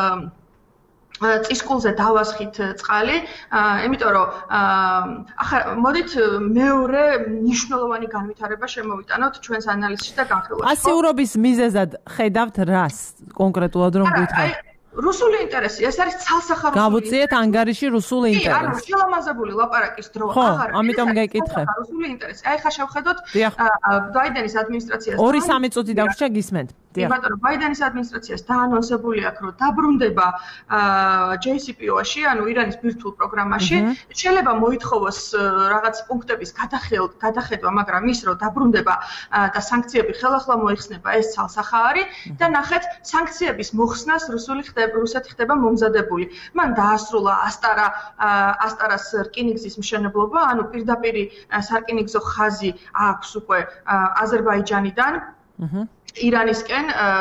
წისკულზე დავასხით წყალი, იმიტომ რომ ახლა მოდით მეორე მნიშვნელოვანი განვითარება შემოვიტანოთ ჩვენს ანალიზში და განხილვაში. პასიურობის მიზეზად ხედავთ რას კონკრეტულად რომ გითხრათ? რუსული ინტერესი, ეს არის ცალსახარული. გავუწიეთ ანგარიში რუსული ინტერესი. კი, ანუ შელამაზებული ლაპარაკის დრო აღარ. ხო, ამიტომ გეკითხე. რუსული ინტერესი. აი ხა შევხედოთ ბაიდენის ადმინისტრაციას. ორი სამი წუთი დაგვრჩა გისმენთ. დიახ. ბატონო, ბაიდენის ადმინისტრაციას დაანონსებული აქვს, რომ დაბრუნდება ჯეი სი პი ო-ში, ანუ ირანის ბირთვულ პროგრამაში, შეიძლება მოითხოვოს რაღაც პუნქტების გადახედვა, მაგრამ ის რომ დაბრუნდება და სანქციები ხელახლა მოიხსნება, ეს ცალსახა არის და ნახეთ, სანქციების მოხსნას რუსული ხდება რუსეთი ხდება მომზადებული. მან დაასრულა ასტარა ასტარას რკინიგზის მშენებლობა, ანუ პირდაპირი სარკინიგზო ხაზი აქვს უკვე აზერბაიჯანიდან. ირანისკენ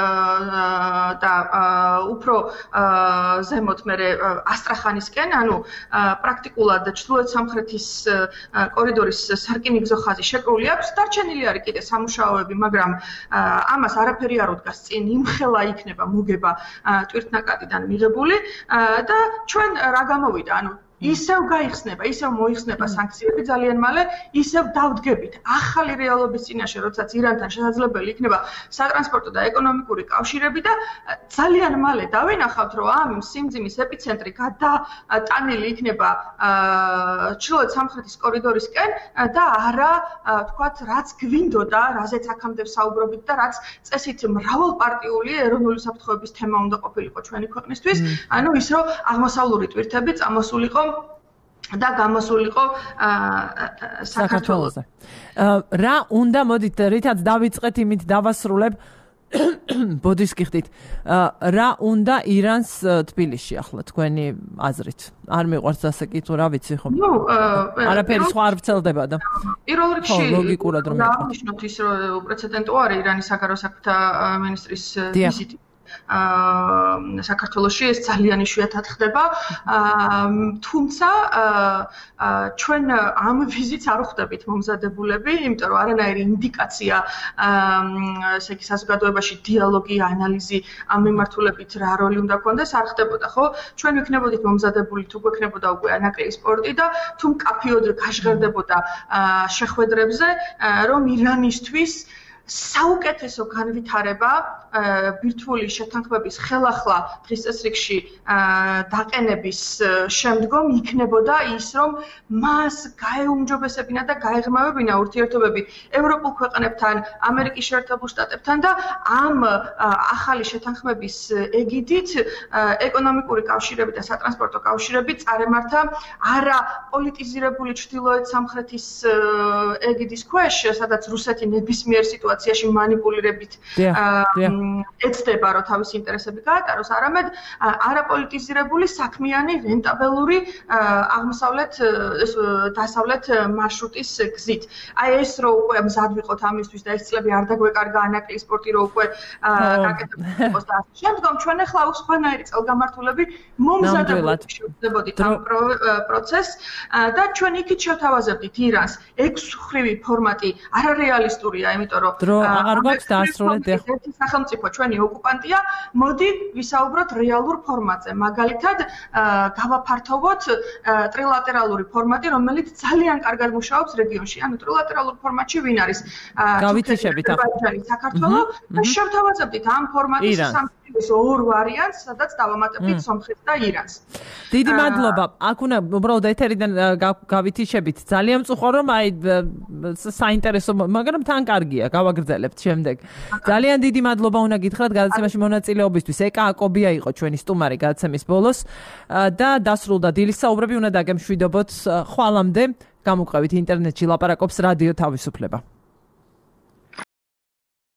და უფრო ზემოთ მერე ასტრახანისკენ, ანუ პრაქტიკულად ჩრდილოეთ სამხრეთის კორიდორის სარკინიგზო ხაზი შეკრული აქვს. დარჩენილი არის კიდე სამუშაოები, მაგრამ ამას არაფერი არ უდგას წინ, იმხელა იქნება მოგება ტვირთნაკადიდან მიღებული და ჩვენ რა გამოვიდა, ანუ ისევ გაიხსნება, ისევ მოიხსნება სანქციები ძალიან მალე, ისევ დავდგებით ახალი რეალობის წინაშე, როდესაც ირანთან შესაძლებელი იქნება სატრანსპორტო და ეკონომიკური კავშირები და ძალიან მალე დავინახავთ, რომ ამ სიმძიმის ეპიცენტრი გადატანილი იქნება ჩრდილოეთ სამხრეთის კორიდორისკენ და არა, თქვათ, რაც გვინდოდა, რაზეც აქამდე ვსაუბრობთ და რაც წესით მრავალპარტიული ეროვნული საფრთხეების თემა უნდა ყოფილიყო ჩვენი ქვეყნისთვის, ანუ ის რომ აღმოსავლური ტვირთები წამოსულიყო და გამოსულიყო საქართველოზე. რა უნდა მოდით რითაც დავიწყეთ იმით დავასრულებ ბოდის გიხდით. რა უნდა ირანს თბილისში ახლა თქვენი აზრით? არ მიყვარს ასე კითხვა, რა ვიცი ხომ? ნუ არაფერი სხვა არ ვრცელდება და პირველ რიგში ლოგიკურად რომ დავნიშნოთ ის რომ უპრეცედენტო არის ირანის საგარეო საქმეთა მინისტრის ვიზიტი. საქართველოში ეს ძალიან იშვიათად ხდება, თუმცა ჩვენ ამ ვიზიტს არ ვხვდებით მომზადებულები, იმიტომ რომ არანაირი ინდიკაცია ესე იგი საზოგადოებაში დიალოგი, ანალიზი ამ მიმართულებით რა როლი უნდა ქონდეს არ ხდებოდა, ხო? ჩვენ ვიქნებოდით მომზადებული, თუ გვექნებოდა უკვე ანაკლიის სპორტი და თუ მკაფიოდ გაჟღერდებოდა შეხვედრებზე, რომ ირანისთვის საუკეთესო განვითარება ბირთვული შეთანხმების ხელახლა დღის წესრიგში დაყენების შემდგომ იქნებოდა ის, რომ მას გაეუმჯობესებინა და გაეღრმავებინა ურთიერთობები ევროპულ ქვეყნებთან, ამერიკის შეერთებულ შტატებთან და ამ ახალი შეთანხმების ეგიდით ეკონომიკური კავშირები და სატრანსპორტო კავშირები წარემართა არა პოლიტიზირებული ჩრდილოეთ სამხრეთის ეგიდის ქვეშ, სადაც რუსეთი ნებისმიერ სიტუაციაში მანიპულირებით ეცდება, რომ თავისი ინტერესები გაატაროს, არამედ არაპოლიტიზირებული საქმიანი რენტაბელური აღმოსავლეთ დასავლეთ მარშრუტის გზით. აი ეს რო უკვე მზად ვიყოთ ამისთვის და ეს წლები არ დაგვეკარგა ანაკლის სპორტი რო უკვე გაკეთებული იყოს და შემდგომ ჩვენ ახლა სხვანაირი წელგამართულები მომზადებოდ შევძლებოდით ამ პროცესს და ჩვენ იქით შევთავაზებდით ირანს ექვსმხრივი ფორმატი არარეალისტურია, იმიტომ რომ დრო აღარ გვაქვს დაასრულეთ ერთი სახელმწიფო ჩვენი ოკუპანტია, მოდი ვისაუბროთ რეალურ ფორმატზე. მაგალითად, გავაფართოვოთ ტრილატერალური ფორმატი, რომელიც ძალიან კარგად მუშაობს რეგიონში. ანუ ტრილატერალურ ფორმატში ვინ არის? გავითიშებით აზერბაიჯანი, საქართველო და შევთავაზებდით ამ ფორმატის სამწუხარო ორ ვარიანტს, სადაც დავამატებდით სომხეთს და ირანს. დიდი მადლობა. აქ უნდა უბრალოდ ეთერიდან გავითიშებით. ძალიან მწუხარ რომ აი საინტერესო, მაგრამ თან კარგია, გავაგრძელებთ შემდეგ. ძალიან დიდი მადლობა უნდა გითხრათ გადაცემაში მონაწილეობისთვის. ეკა აკობია იყო ჩვენი სტუმარი გადაცემის ბოლოს და დასრულდა დილის საუბრები, უნდა დაგემშვიდობოთ. ხვალამდე გამოყევით ინტერნეტში ლაპარაკობს რადიო თავისუფლება.